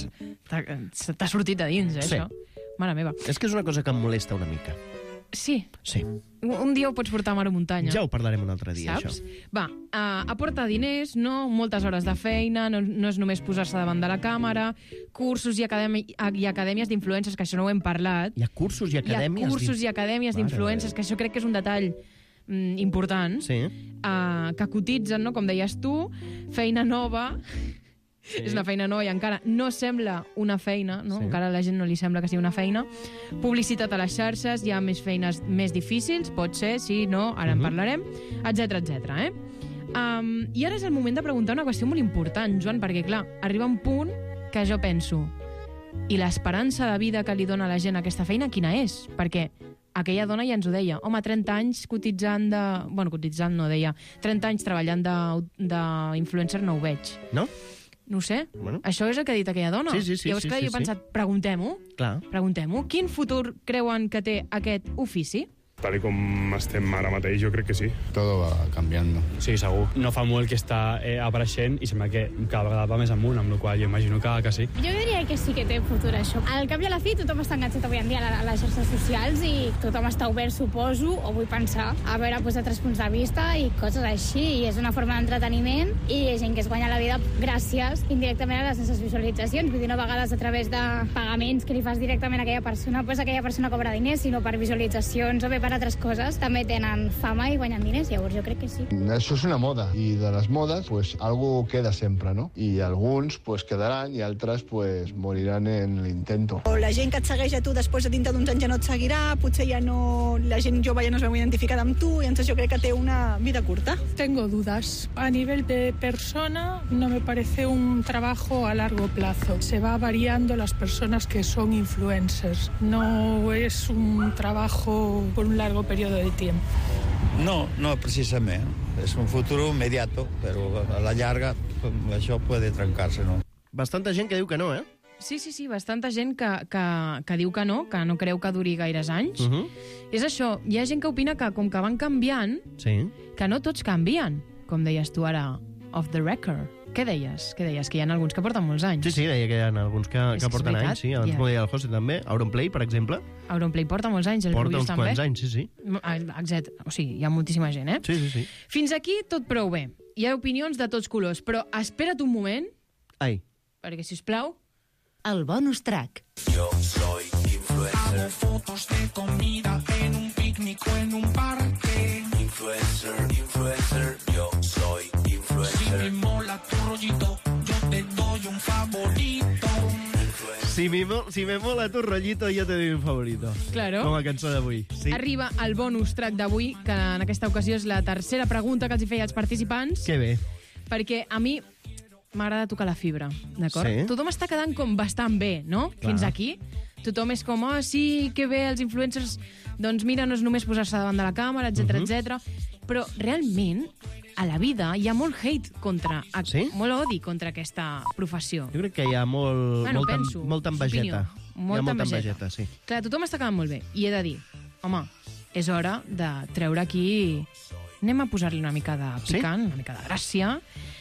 T'ha sortit a dins, eh, sí. això. Mare meva. És que és una cosa que em molesta una mica. Sí? Sí. Un dia ho pots portar a mar o muntanya. Ja ho parlarem un altre dia, saps? això. Va, uh, aporta diners, no? Moltes hores de feina, no, no és només posar-se davant de la càmera, cursos i, acadèmi i acadèmies d'influencers, que això no ho hem parlat. Hi ha cursos i acadèmies? Hi ha cursos i acadèmies d'influencers, que això crec que és un detall mm, important, sí. uh, que cotitzen, no? Com deies tu, feina nova... Sí. És una feina nova i encara no sembla una feina, no? Sí. Encara a la gent no li sembla que sigui una feina. Publicitat a les xarxes, hi ha més feines més difícils, pot ser, sí, no, ara uh-huh. en parlarem, etcètera, etcètera. Eh? Um, I ara és el moment de preguntar una qüestió molt important, Joan, perquè, clar, arriba un punt que jo penso, i l'esperança de vida que li dona a la gent aquesta feina, quina és? Perquè aquella dona ja ens ho deia, home, trenta anys cotitzant de... Bueno, cotitzant no, deia, trenta anys treballant d'influencer no ho veig. No? No ho sé. Bueno. Això és el que ha dit aquella dona. Sí, sí, sí. Llavors, sí, clar, sí, jo he pensat, preguntem-ho. Clar. Preguntem-ho. Quin futur creuen que té aquest ofici? Tal i com estem ara mateix, jo crec que sí. Todo va cambiando. Sí, segur. No fa molt que està eh, apareixent i sembla que cada vegada va més amunt, amb la qual jo imagino que, que sí. Jo diria que sí que té futur, això. Al cap i a la fi, tothom està enganxat avui en dia a les xarxes socials i tothom està obert, suposo, o vull pensar, a veure pues, altres punts de vista i coses així. I és una forma d'entreteniment i hi ha gent que es guanya la vida gràcies indirectament a les nostres visualitzacions. Vull dir, no a vegades a través de pagaments que li fas directament a aquella persona, pues aquella persona cobra diners, sinó per visualitzacions o bé per altres coses, també tenen fama i guanyen diners, llavors jo crec que sí. Això és una moda, i de les modes, pues, algo queda sempre, no? I alguns, pues, quedaran, i altres, pues, moriran en l'intento. O la gent que et segueix a tu després de dintre d'uns anys ja no et seguirà, potser ja no... La gent jove ja no es veu identificada amb tu, i entonces jo crec que té una vida curta. Tengo dudas. A nivel de persona, no me parece un trabajo a largo plazo. Se va variando las personas que son influencers. No es un trabajo por un largo periodo de tiempo. No, no precisament. És un futur immediato, però a la llarga això puede trencar-se, no? Bastanta gent que diu que no, eh? Sí, sí, sí, bastanta gent que, que, que diu que no, que no creu que duri gaires anys. Uh -huh. És això, hi ha gent que opina que com que van canviant, sí. que no tots canvien, com deies tu ara, off the record. Què deies? Què deies? Que hi ha alguns que porten molts anys. Sí, sí, deia que hi ha alguns que, que porten veritat, anys, sí. Abans yeah. m'ho deia el José també. Auronplay, per exemple. Auronplay porta molts anys, el porta Rubius també. Porta uns quants anys, sí, sí. Exacte. O sigui, hi ha moltíssima gent, eh? Sí, sí, sí. Fins aquí tot prou bé. Hi ha opinions de tots colors, però espera't un moment. Ai. Perquè, sisplau... El bonus track. Yo soy influencer. Hago fotos de comida en un picnic o en un parque. Influencer, influencer. Yo soy influencer. Si me mola tu rollito, yo te doy un favorito. Si me, si me mola tu rollito, jo te doy un favorito. Claro. Com a cançó d'avui. Sí. Arriba el bonus track d'avui, que en aquesta ocasió és la tercera pregunta que els hi feia als participants. Que bé. Perquè a mi m'agrada tocar la fibra, d'acord? Sí. Tothom està quedant com bastant bé, no? Clar. Fins aquí. tothom és com, oh, sí, que bé, els influencers, doncs mira, no és només posar-se davant de la càmera, etcètera, Mhm. etcètera. Però realment, a la vida hi ha molt hate contra, Sí? molt odi contra aquesta professió. Jo crec que hi ha molt, Bueno, molta, penso, molta envejeta. opinió. Hi ha Molta molta envejeta. envejeta, sí. Clar, tothom està quedant molt bé. I he de dir, home, és hora de treure aquí... Anem a posar-li una mica de picant, sí? una mica de gràcia.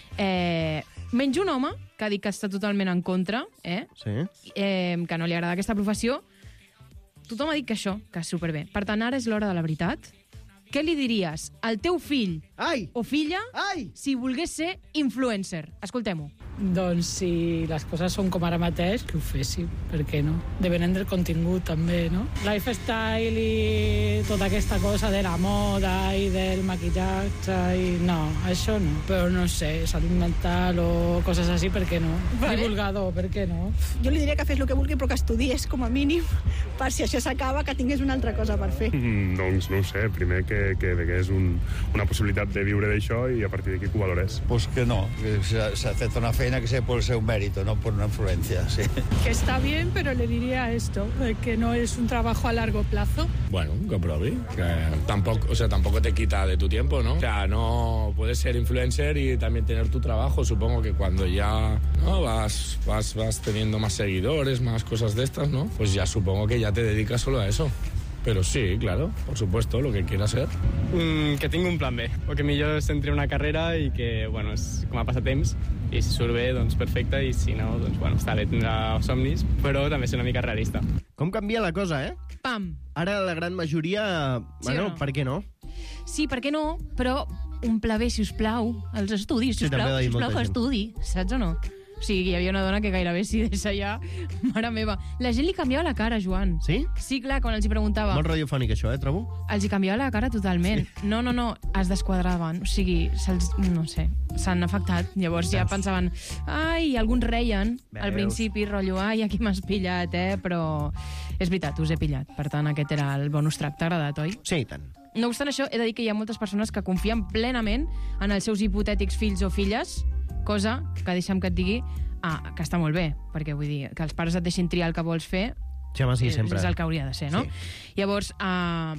Eh, menys un home que ha dit que està totalment en contra, eh? Sí. Eh, que no li agrada aquesta professió. Tothom ha dit que això, que és superbé. Per tant, ara és l'hora de la veritat. Què li diries al teu fill Ai! o filla Ai! si volgués ser influencer? Escoltem-ho. Doncs si les coses són com ara mateix, que ho fessi, per què no? Depenent del contingut també, no? Lifestyle i tota aquesta cosa de la moda i del maquillatge i... No, això no. Però no sé, salut mental o coses així, per què no? Vale. Divulgador, per què no? Jo li diria que fes el que vulgui, però que estudiés com a mínim, per si això s'acaba, que tingués una altra cosa per fer. Mm, doncs no ho sé, primer que, que vegués un, una possibilitat de viure d'això i a partir d'aquí que ho valorés. Pues que no, que se, se hace una feina que sea por seu mérito, no por una influencia, sí. Que está bien, pero le diría esto, eh, que no es un trabajo a largo plazo. Bueno, que probi. Que tampoco, o sea, tampoco te quita de tu tiempo, ¿no? O sea, no puedes ser influencer y también tener tu trabajo. Supongo que cuando ya ¿no? vas, vas, vas teniendo más seguidores, más cosas de estas, ¿no? Pues ya supongo que ya te dedicas solo a eso. Pero sí, claro, por supuesto, lo que quiera ser. Mm, que tingui un plan B, o que millor centri una carrera i que, bueno, és com a passatemps, i si surt bé, doncs perfecte, i si no, doncs, bueno, està bé tindre somnis, però també ser una mica realista. Com canvia la cosa, eh? Pam! Ara la gran majoria... Sí bueno, o no? per què no? Sí, per què no? Però un pla B, si us plau, els estudis, si Sí, us també ho plau, ha dit si us plau, molta que gent. estudi, saps o no? O sigui, hi havia una dona que gairebé s'hi deixa ja... Mare meva. La gent li canviava la cara, Joan. Sí? Sí, clar, quan els hi preguntava... Molt radiofònic, això, eh, trobo? Els hi canviava la cara totalment. Sí. No, no, no, es desquadraven. O sigui, se'ls... no sé, s'han afectat. Llavors ja pensaven... Ai, alguns reien Veus? al principi, rotllo, ai, aquí m'has pillat, eh? Però és veritat, us he pillat. Per tant, aquest era el bonus track. T'ha agradat, oi? Sí, i tant. No obstant això, he de dir que hi ha moltes persones que confien plenament en els seus hipotètics fills o filles, cosa que deixa'm que et digui ah, que està molt bé, perquè vull dir que els pares et deixin triar el que vols fer Sí, home, sí, és, sempre. és el que hauria de ser, no? Sí. Llavors, uh,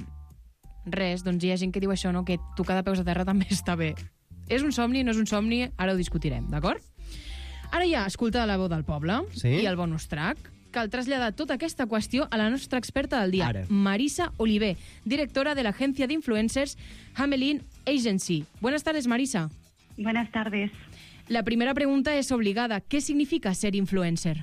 res, doncs hi ha gent que diu això, no? Que tocar de peus a terra també està bé. És un somni, no és un somni, ara ho discutirem, d'acord? Ara ja, escolta la veu del poble Sí? i el bonus track. Cal traslladar tota aquesta qüestió a la nostra experta del dia, Ara. Marisa Oliver, directora de l'agencia de influencers Hamelin Agency. Buenas tardes, Marisa. Buenas tardes. La primera pregunta es obligada. ¿Qué significa ser influencer?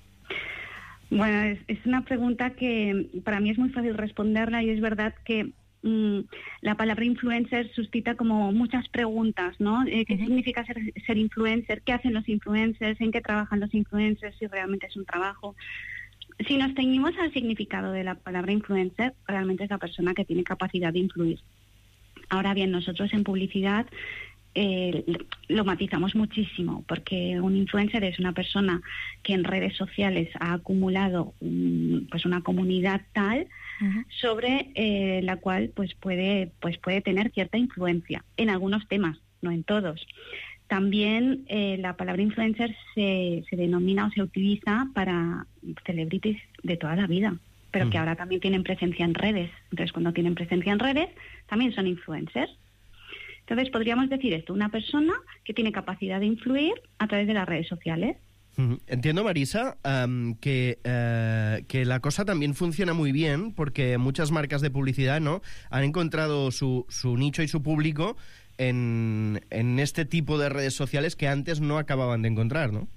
Bueno, es, es una pregunta que para mí es muy fácil responderla y es verdad que mmm, la palabra influencer suscita como muchas preguntas, ¿no? Eh, ¿Qué uh-huh. significa ser, ser influencer? ¿Qué hacen los influencers? ¿En qué trabajan los influencers? Si realmente es un trabajo. Si nos ceñimos al significado de la palabra influencer, realmente es la persona que tiene capacidad de influir. Ahora bien, nosotros en publicidad Eh, lo matizamos muchísimo, porque un influencer es una persona que en redes sociales ha acumulado un, pues una comunidad tal uh-huh. sobre eh, la cual pues puede, pues puede tener cierta influencia en algunos temas, no en todos. También eh, la palabra influencer se, se denomina o se utiliza para celebrities de toda la vida, pero uh-huh. que ahora también tienen presencia en redes. Entonces, cuando tienen presencia en redes, también son influencers. Entonces, podríamos decir esto, una persona que tiene capacidad de influir a través de las redes sociales. Entiendo, Marisa, um, que, uh, que la cosa también funciona muy bien porque muchas marcas de publicidad, ¿no?, han encontrado su, su nicho y su público en, en este tipo de redes sociales que antes no acababan de encontrar, ¿no?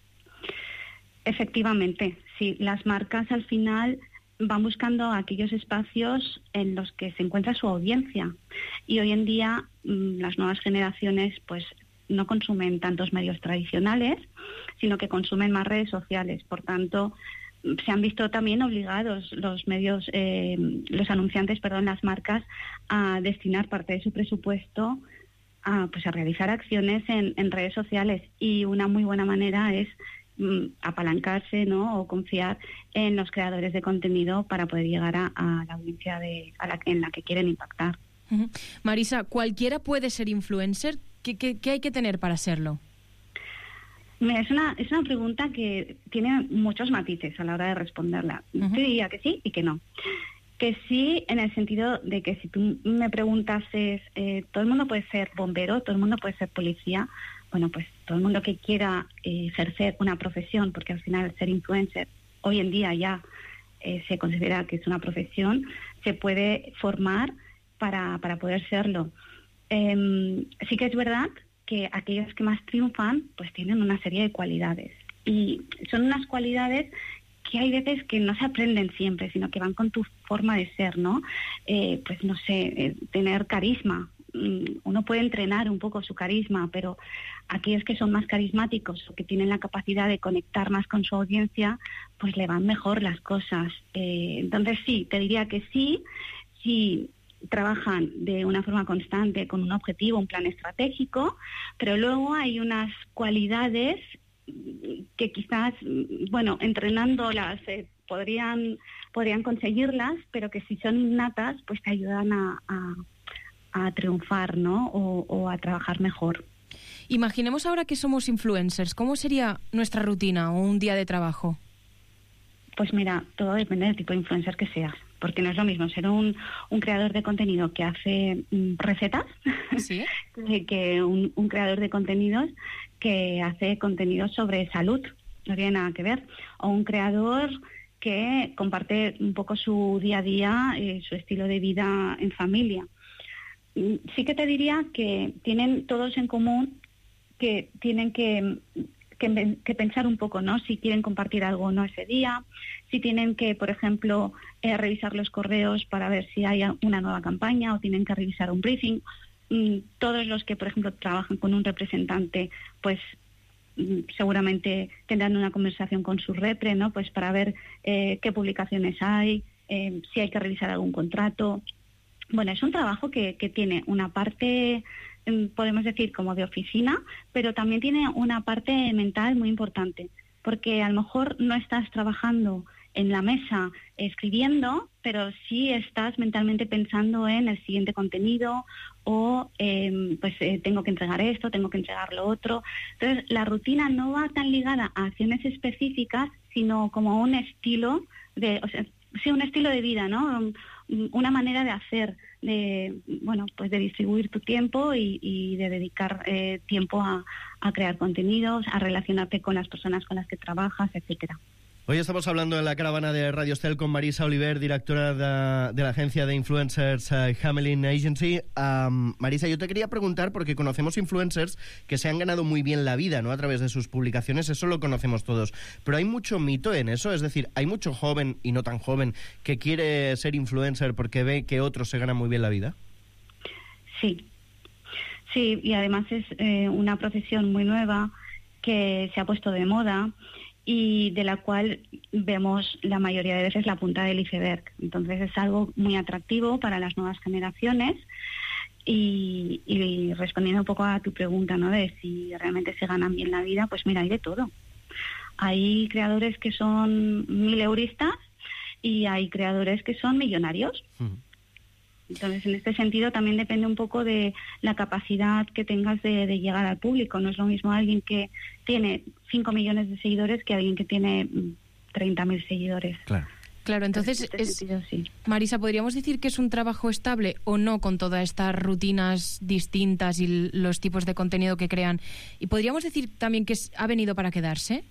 Efectivamente, sí. Las marcas al final van buscando aquellos espacios en los que se encuentra su audiencia. Y hoy en día las nuevas generaciones pues no consumen tantos medios tradicionales, sino que consumen más redes sociales. Por tanto, se han visto también obligados los medios, eh, los anunciantes, perdón, las marcas, a destinar parte de su presupuesto a, pues, a realizar acciones en, en redes sociales. Y una muy buena manera es apalancarse, ¿no?, o confiar en los creadores de contenido para poder llegar a, a la audiencia de, a la, en la que quieren impactar. Uh-huh. Marisa, ¿cualquiera puede ser influencer? ¿Qué, qué, qué hay que tener para serlo? Mira, es una, es una pregunta que tiene muchos matices a la hora de responderla. Uh-huh. Yo diría que sí y que no. Que sí, en el sentido de que si tú me preguntases, eh, todo el mundo puede ser bombero, todo el mundo puede ser policía. Bueno, pues todo el mundo que quiera eh, ejercer una profesión, porque al final ser influencer hoy en día ya eh, se considera que es una profesión, se puede formar para, para poder serlo. Eh, sí que es verdad que aquellos que más triunfan pues tienen una serie de cualidades. Y son unas cualidades que hay veces que no se aprenden siempre, sino que van con tu forma de ser, ¿no? Eh, pues no sé, eh, tener carisma. Uno puede entrenar un poco su carisma, pero aquellos que son más carismáticos o que tienen la capacidad de conectar más con su audiencia, pues le van mejor las cosas. Eh, entonces sí, te diría que sí, sí trabajan de una forma constante con un objetivo, un plan estratégico, pero luego hay unas cualidades que quizás, bueno, entrenándolas eh, podrían, podrían conseguirlas, pero que si son innatas, pues te ayudan a, a, a triunfar, ¿no? O, o a trabajar mejor. Imaginemos ahora que somos influencers. ¿Cómo sería nuestra rutina o un día de trabajo? Pues mira, todo depende del tipo de influencer que seas. Porque no es lo mismo ser un, un creador de contenido que hace mm, recetas, ¿sí? que, que un, un creador de contenidos que hace contenidos sobre salud, no tiene nada que ver, o un creador que comparte un poco su día a día, eh, su estilo de vida en familia. Sí que te diría que tienen todos en común que tienen que, que, que pensar un poco, ¿no? Si quieren compartir algo o no ese día, si tienen que, por ejemplo, eh, revisar los correos para ver si hay una nueva campaña o tienen que revisar un briefing. Mm, todos los que, por ejemplo, trabajan con un representante, pues mm, seguramente tendrán una conversación con su repre, ¿no? Pues para ver eh, qué publicaciones hay, eh, si hay que revisar algún contrato. Bueno, es un trabajo que, que tiene una parte, podemos decir, como de oficina, pero también tiene una parte mental muy importante, porque a lo mejor no estás trabajando en la mesa escribiendo, pero sí estás mentalmente pensando en el siguiente contenido o eh, pues eh, tengo que entregar esto, tengo que entregar lo otro. Entonces, la rutina no va tan ligada a acciones específicas, sino como un estilo de, o sea, sí, un estilo de vida, ¿no? Una manera de hacer, de bueno, pues de distribuir tu tiempo y, y de dedicar eh, tiempo a, a crear contenidos, a relacionarte con las personas con las que trabajas, etcétera. Hoy estamos hablando en la caravana de Radio Estel con Marisa Oliver, directora de, de la agencia de influencers uh, Hamelin Agency. Um, Marisa, yo te quería preguntar, porque conocemos influencers que se han ganado muy bien la vida, ¿no?, a través de sus publicaciones, eso lo conocemos todos. Pero hay mucho mito en eso, es decir, hay mucho joven y no tan joven que quiere ser influencer porque ve que otros se ganan muy bien la vida. Sí, sí, y además es eh, una profesión muy nueva que se ha puesto de moda y de la cual vemos la mayoría de veces la punta del iceberg. Entonces es algo muy atractivo para las nuevas generaciones y, y respondiendo un poco a tu pregunta, ¿no?, de si realmente se ganan bien la vida, pues mira, hay de todo. Hay creadores que son mileuristas y hay creadores que son millonarios. Uh-huh. Entonces, en este sentido, también depende un poco de la capacidad que tengas de, de llegar al público. No es lo mismo alguien que tiene cinco millones de seguidores que alguien que tiene treinta mil seguidores. Claro. Claro, entonces, en este es, sentido, sí. Marisa, ¿podríamos decir que es un trabajo estable o no con todas estas rutinas distintas y los tipos de contenido que crean? ¿Y podríamos decir también que es, ha venido para quedarse?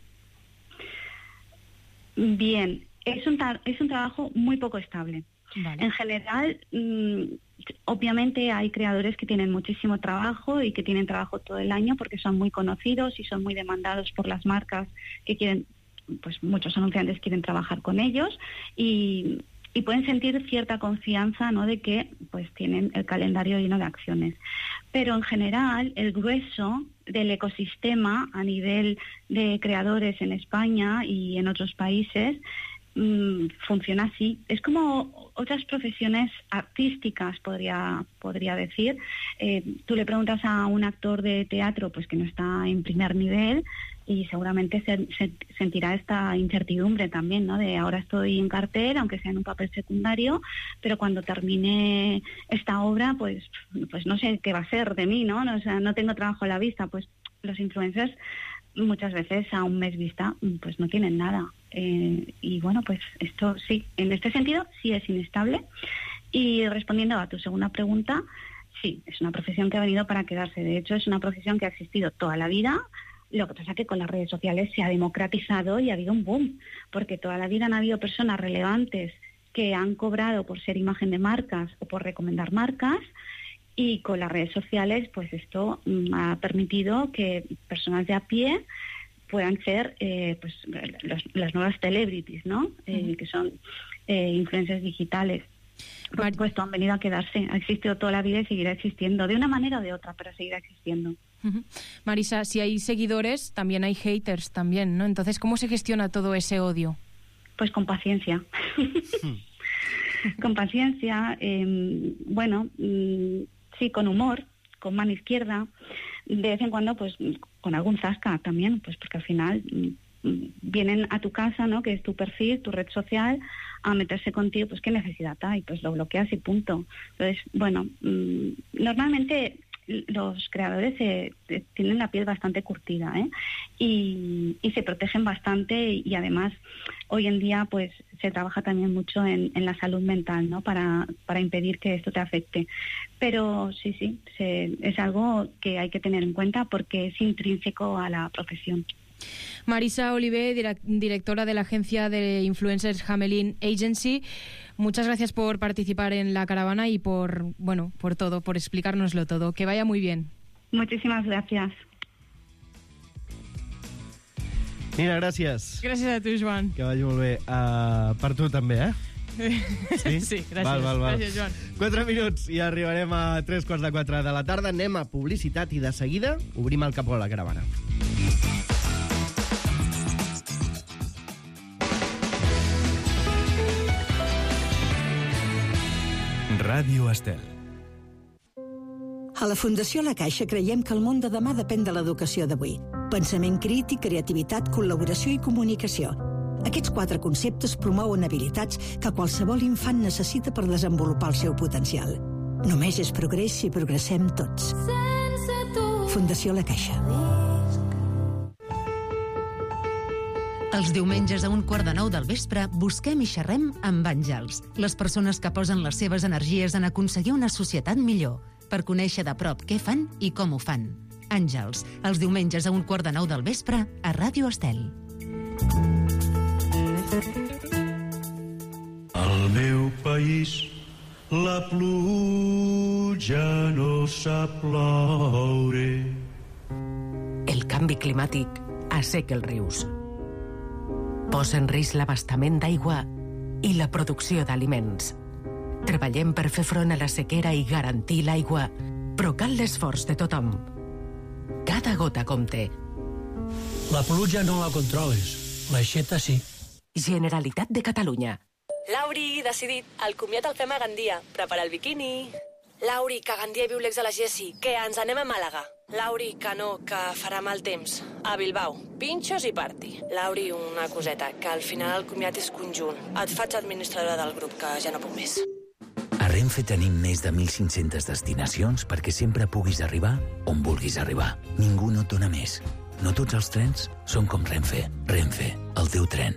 Bien, es un, es un trabajo muy poco estable. Vale. En general, mmm, obviamente hay creadores que tienen muchísimo trabajo y que tienen trabajo todo el año porque son muy conocidos y son muy demandados por las marcas que quieren, pues muchos anunciantes quieren trabajar con ellos y, y pueden sentir cierta confianza, ¿no?, de que pues tienen el calendario lleno de acciones. Pero en general, el grueso del ecosistema a nivel de creadores en España y en otros países Mm, funciona así. Es como otras profesiones artísticas, podría podría decir. Eh, tú le preguntas a un actor de teatro pues que no está en primer nivel y seguramente se, se sentirá esta incertidumbre también, ¿no?, de ahora estoy en cartel, aunque sea en un papel secundario, pero cuando termine esta obra pues pues no sé qué va a ser de mí, ¿no? O sea, no tengo trabajo a la vista. Pues los influencers muchas veces a un mes vista pues no tienen nada. Eh, y bueno, pues esto sí, en este sentido sí es inestable. Y respondiendo a tu segunda pregunta, sí, es una profesión que ha venido para quedarse. De hecho, es una profesión que ha existido toda la vida. Lo que pasa es que con las redes sociales se ha democratizado y ha habido un boom, porque toda la vida han habido personas relevantes que han cobrado por ser imagen de marcas o por recomendar marcas, y con las redes sociales pues esto mm, ha permitido que personas de a pie puedan ser eh, pues los, las nuevas celebrities, ¿no? Eh, uh-huh. Que son eh, influencers digitales. Por supuesto, han venido a quedarse, ha existido toda la vida y seguirá existiendo, de una manera o de otra, pero seguirá existiendo. Uh-huh. Marisa, si hay seguidores, también hay haters también, ¿no? Entonces, ¿cómo se gestiona todo ese odio? Pues con paciencia. Con paciencia, eh, bueno, mm, sí, con humor, con mano izquierda, de vez en cuando, pues, con algún zasca también, pues porque al final mm, vienen a tu casa, ¿no?, que es tu perfil, tu red social, a meterse contigo, pues qué necesidad hay, pues lo bloqueas y punto. Entonces, bueno, mmm, normalmente los creadores eh, tienen la piel bastante curtida, ¿eh? y, y se protegen bastante, y, y además hoy en día pues se trabaja también mucho en, en la salud mental, ¿no?, para, para impedir que esto te afecte. Pero sí, sí, se, es algo que hay que tener en cuenta porque es intrínseco a la profesión. Marisa Oliver, directora de la agencia de influencers Hamelin Agency, muchas gracias por participar en la caravana y por, bueno, por todo, por explicárnoslo todo. Que vaya muy bien. Muchísimas gracias. Nina, gràcies. Gràcies a tu, Joan. Que vagi molt bé. Uh, per tu també, eh? Sí? Sí, gràcies. Val, val, val. Gràcies, Joan. Quatre minuts i arribarem a tres quarts de quatre de la tarda. Anem a publicitat i de seguida obrim el capó a la caravana. Ràdio Estel. A la Fundació La Caixa creiem que el món de demà depèn de l'educació d'avui. Pensament crític, creativitat, col·laboració i comunicació. Aquests quatre conceptes promouen habilitats que qualsevol infant necessita per desenvolupar el seu potencial. Només és progrés si progressem tots. Fundació La Caixa. Els diumenges a un quart de nou del vespre busquem i xerrem amb Àngels, les persones que posen les seves energies en aconseguir una societat millor, per conèixer de prop què fan i com ho fan. Àngels, els diumenges a un quart de nou del vespre a Ràdio Estel. Al meu país la pluja no sap ploure. El canvi climàtic asseca els rius. Posa en risc l'abastament d'aigua i la producció d'aliments. Treballem per fer front a la sequera i garantir l'aigua, però cal l'esforç de tothom. Cada gota compte. La pluja no la controles, l'aixeta sí. Generalitat de Catalunya. Lauri, decidit. El comiat el fem a Gandia. Prepara el biquini. Lauri, que a Gandia viu l'ex de la Jessi. Que ens anem a Màlaga. Lauri, que no, que farà mal temps. A Bilbao, pinxos i party. Lauri, una coseta, que al final el comiat és conjunt. Et faig administradora del grup, que ja no puc més. A Renfe tenim més de mil cinc-centes destinacions perquè sempre puguis arribar on vulguis arribar. Ningú no et dona més. No tots els trens són com Renfe. Renfe, el teu tren.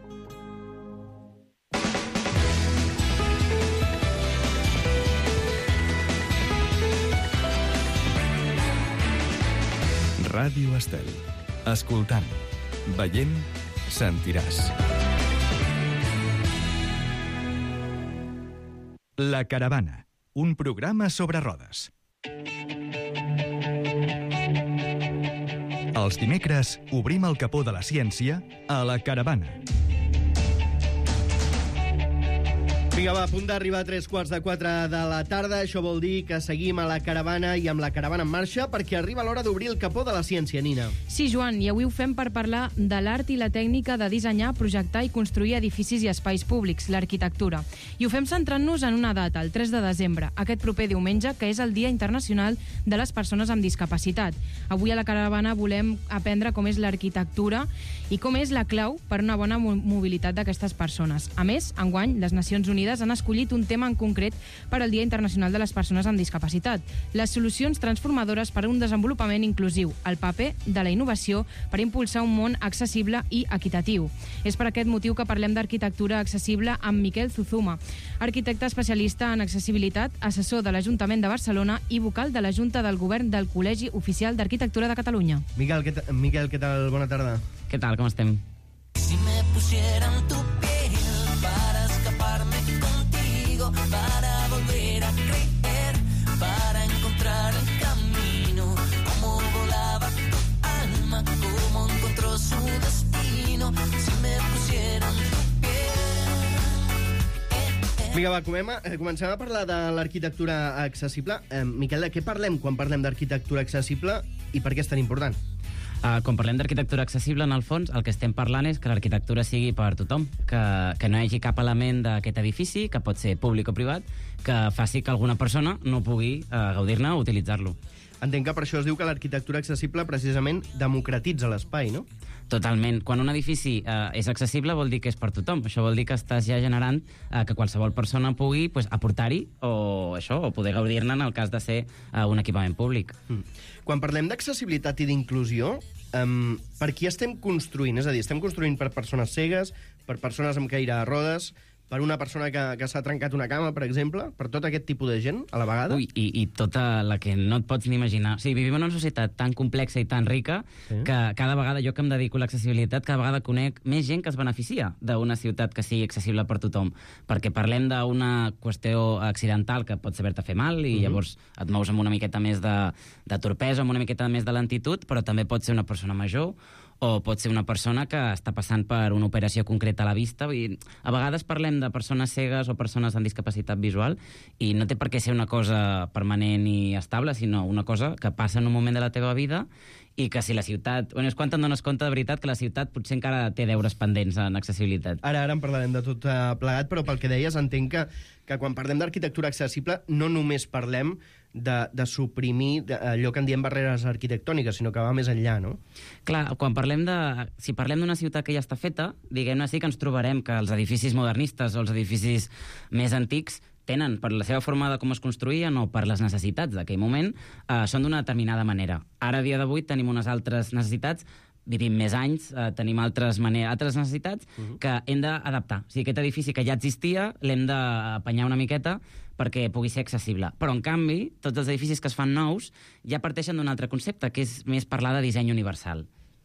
Ràdio Estel. Escoltant, veient, sentiràs. La Caravana, un programa sobre rodes. Els dimecres obrim el capó de la ciència a La Caravana. Vinga, va, a punt d'arribar a tres quarts de quatre de la tarda. Això vol dir que seguim a la caravana i amb la caravana en marxa perquè arriba l'hora d'obrir el capó de la ciència, Nina. Sí, Joan, i avui ho fem per parlar de l'art i la tècnica de dissenyar, projectar i construir edificis i espais públics, l'arquitectura. I ho fem centrant-nos en una data, el tres de desembre, aquest proper diumenge, que és el Dia Internacional de les Persones amb Discapacitat. Avui a la caravana volem aprendre com és l'arquitectura i com és la clau per una bona mobilitat d'aquestes persones. A més, enguany, les Nacions Unides Unides han escollit un tema en concret per al Dia Internacional de les Persones amb Discapacitat: les solucions transformadores per a un desenvolupament inclusiu, el paper de la innovació per impulsar un món accessible i equitatiu. És per aquest motiu que parlem d'arquitectura accessible amb Miquel Zuzuma, arquitecte especialista en accessibilitat, assessor de l'Ajuntament de Barcelona i vocal de la Junta del Govern del Col·legi Oficial d'Arquitectura de Catalunya. Miquel, què, Miquel, què tal? Bona tarda. Què tal, com estem? Si me pusieran tu piel para escaparme contigo, para volver a creer, para encontrar el camino, cómo volaba tu alma, cómo encontró su destino, si me pusieran tu piel. Vinga, va, comem, eh, comencem a parlar de l'arquitectura accessible. Eh, Miquel, de què parlem quan parlem d'arquitectura accessible i per què és tan important? Uh, quan parlem d'arquitectura accessible, en el fons, el que estem parlant és que l'arquitectura sigui per tothom, que, que no hi hagi cap element d'aquest edifici, que pot ser públic o privat, que faci que alguna persona no pugui uh, gaudir-ne o utilitzar-lo. Entenc que per això es diu que l'arquitectura accessible precisament democratitza l'espai, no? Totalment. Quan un edifici eh, és accessible vol dir que és per tothom. Això vol dir que estàs ja generant eh, que qualsevol persona pugui pues, aportar-hi o això, o poder gaudir-ne en el cas de ser eh, un equipament públic. Mm. Quan parlem d'accessibilitat i d'inclusió, um, per qui estem construint? És a dir, estem construint per persones cegues, per persones amb caire de rodes, per una persona que, que s'ha trencat una cama, per exemple, per tot aquest tipus de gent, a la vegada? Ui, i, i tota la que no et pots ni imaginar. O sigui, vivim en una societat tan complexa i tan rica sí. que cada vegada, jo que em dedico a l'accessibilitat, cada vegada conec més gent que es beneficia d'una ciutat que sigui accessible per tothom. Perquè parlem d'una qüestió accidental que pot saber-te fer mal i uh-huh. llavors et mous amb una miqueta més de, de torpesa, amb una miqueta més de lentitud, però també pot ser una persona major o pot ser una persona que està passant per una operació concreta a la vista. I a vegades parlem de persones cegues o persones amb discapacitat visual i no té per què ser una cosa permanent i estable, sinó una cosa que passa en un moment de la teva vida i que si la ciutat... Bueno, és quan te'n dones compte de veritat que la ciutat potser encara té deures pendents en accessibilitat. Ara, ara en parlarem de tot uh, plegat, però pel que deies entenc que, que quan parlem d'arquitectura accessible no només parlem de, de suprimir de, allò que en diem barreres arquitectòniques, sinó que va més enllà, no? Clar, quan parlem de... Si parlem d'una ciutat que ja està feta, diguem-ne sí que ens trobarem que els edificis modernistes o els edificis més antics tenen, per la seva forma de com es construïen o per les necessitats d'aquell moment, eh, són d'una determinada manera. Ara, a dia d'avui, tenim unes altres necessitats, vivim més anys, eh, tenim altres, maneres, altres necessitats uh-huh. que hem d'adaptar. O sigui, aquest edifici que ja existia l'hem d'apanyar una miqueta perquè pugui ser accessible. Però, en canvi, tots els edificis que es fan nous ja parteixen d'un altre concepte, que és més parlar de disseny universal.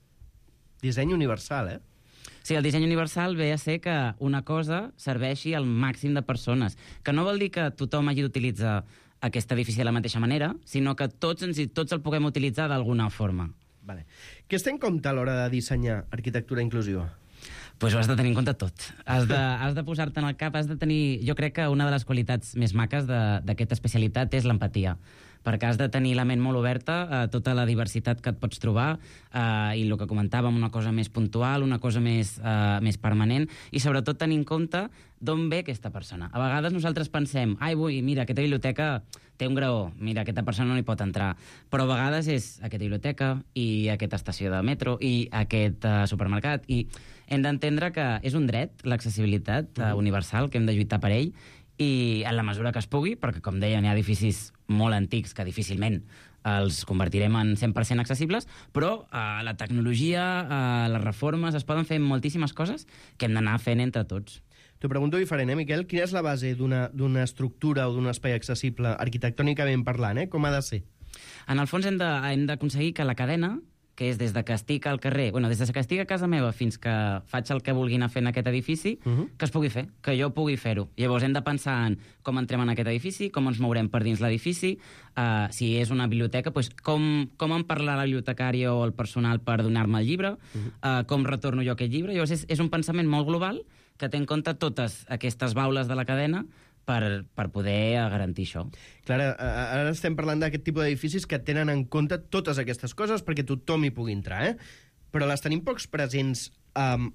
Disseny universal, eh? Sí, el disseny universal ve a ser que una cosa serveixi al màxim de persones, que no vol dir que tothom hagi d'utilitzar aquest edifici de la mateixa manera, sinó que tots, ens, tots el puguem utilitzar d'alguna forma. Vale. Què es té en compte a l'hora de dissenyar arquitectura inclusiva? Pues ho has de tenir en compte tot. Has de, has de posar-te en el cap, has de tenir... Jo crec que una de les qualitats més maques d'aquesta especialitat és l'empatia, perquè has de tenir la ment molt oberta a tota la diversitat que et pots trobar eh, i el que comentàvem, una cosa més puntual, una cosa més, eh, més permanent i sobretot tenir en compte d'on ve aquesta persona. A vegades nosaltres pensem, ai, vull, mira, aquesta biblioteca té un graó, mira, aquesta persona no hi pot entrar, però a vegades és aquesta biblioteca i aquesta estació de metro i aquest uh, supermercat i hem d'entendre que és un dret, l'accessibilitat uh, universal, que hem de lluitar per ell i en la mesura que es pugui, perquè com deia, hi ha edificis molt antics que difícilment els convertirem en cent per cent accessibles, però eh, la tecnologia, eh, les reformes, es poden fer moltíssimes coses que hem d'anar fent entre tots. T'ho pregunto diferent, eh, Miquel? Quina és la base d'una estructura o d'un espai accessible, arquitectònicament parlant, eh? Com ha de ser? En el fons hem d'aconseguir que la cadena, que és des de que estic al carrer, bueno, des de que estic a casa meva fins que faig el que vulgui anar fent aquest edifici, uh-huh. que es pugui fer, que jo pugui fer-ho. Llavors hem de pensar en com entrem en aquest edifici, com ens mourem per dins l'edifici, uh, si és una biblioteca, doncs com, com em parla la bibliotecària o el personal per donar-me el llibre, uh-huh. uh, com retorno jo aquest llibre. Llavors és, és un pensament molt global que té en compte totes aquestes baules de la cadena per, per poder garantir això. Clar, ara estem parlant d'aquest tipus d'edificis que tenen en compte totes aquestes coses perquè tothom hi pugui entrar, eh? Però les tenim pocs presents um,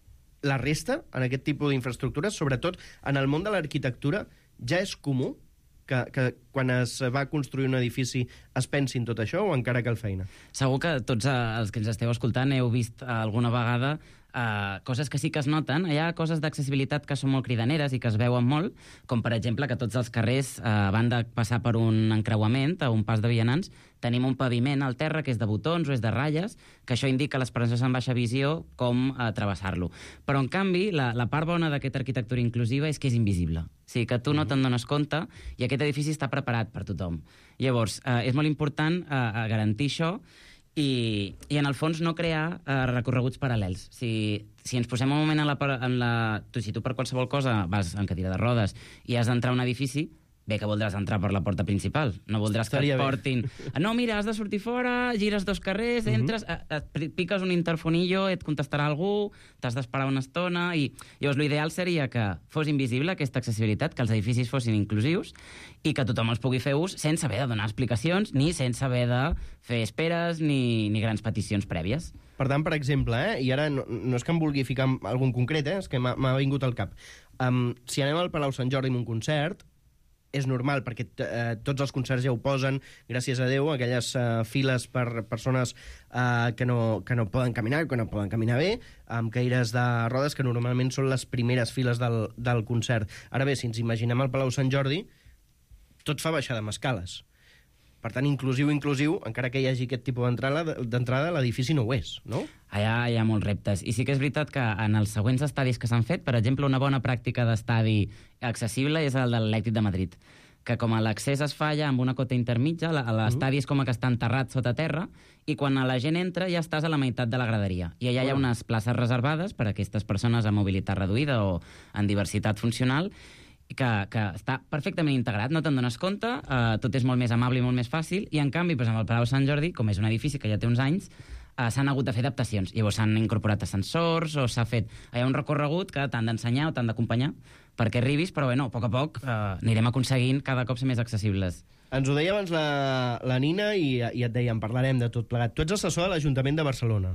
la resta, en aquest tipus d'infraestructures, sobretot en el món de l'arquitectura, ja és comú que, que quan es va construir un edifici es pensi en tot això o encara cal feina? Segur que tots els que ens esteu escoltant heu vist alguna vegada Uh, coses que sí que es noten. Hi ha coses d'accessibilitat que són molt cridaneres i que es veuen molt, com per exemple que tots els carrers, uh, a banda de passar per un encreuament, a un pas de vianants, tenim un paviment al terra que és de botons o és de ratlles, que això indica a les persones amb baixa visió com uh, travessar-lo. Però, en canvi, la, la part bona d'aquesta arquitectura inclusiva és que és invisible. O sigui, que tu no te'n dones compte i aquest edifici està preparat per tothom. Llavors, uh, és molt important uh, garantir això I, i en el fons no crear uh, recorreguts paral·lels. Si, si ens posem un moment en la, en la... Tu, si tu per qualsevol cosa vas en cadira de rodes i has d'entrar a un edifici, bé que voldràs entrar per la porta principal. No voldràs que et portin... No, mira, has de sortir fora, gires dos carrers, entres, uh -huh. et piques un interfonillo, et contestarà algú, t'has d'esperar una estona... I llavors l'ideal seria que fos invisible aquesta accessibilitat, que els edificis fossin inclusius i que tothom els pugui fer ús sense haver de donar explicacions ni sense haver de fer esperes ni, ni grans peticions prèvies. Per tant, per exemple, eh, i ara no, no és que em vulgui ficar algun concret, eh, és que m'ha vingut al cap. Um, si anem al Palau Sant Jordi amb un concert, és normal, perquè eh, tots els concerts ja ho posen, gràcies a Déu, aquelles eh, files per persones eh, que, no, que no poden caminar, que no poden caminar bé, amb caires de rodes, que normalment són les primeres files del, del concert. Ara bé, si ens imaginem el Palau Sant Jordi, tot fa baixada amb escales. Per tant, inclusiu, inclusiu, encara que hi hagi aquest tipus d'entrada, l'edifici no ho és, no? Allà hi ha molts reptes. I sí que és veritat que en els següents estadis que s'han fet, per exemple, una bona pràctica d'estadi accessible és el de l'Elèctric de Madrid, que com l'accés es fa ja amb una cota intermitja, l'estadi és com que està enterrat sota terra, i quan la gent entra ja estàs a la meitat de la graderia. I allà hi ha unes places reservades per a aquestes persones amb mobilitat reduïda o en diversitat funcional, que, que està perfectament integrat, no te'n dones compte, eh, tot és molt més amable i molt més fàcil, i en canvi, doncs, amb el Palau Sant Jordi, com és un edifici que ja té uns anys, eh, s'han hagut de fer adaptacions. Llavors s'han incorporat ascensors, o s'ha fet... Hi ha un recorregut que t'han d'ensenyar o t'han d'acompanyar perquè arribis, però bueno, a poc a poc eh, anirem aconseguint cada cop ser més accessibles. Ens ho deia abans la, la Nina i, i et dèiem, parlarem de tot plegat. Tu ets assessor de l'Ajuntament de Barcelona.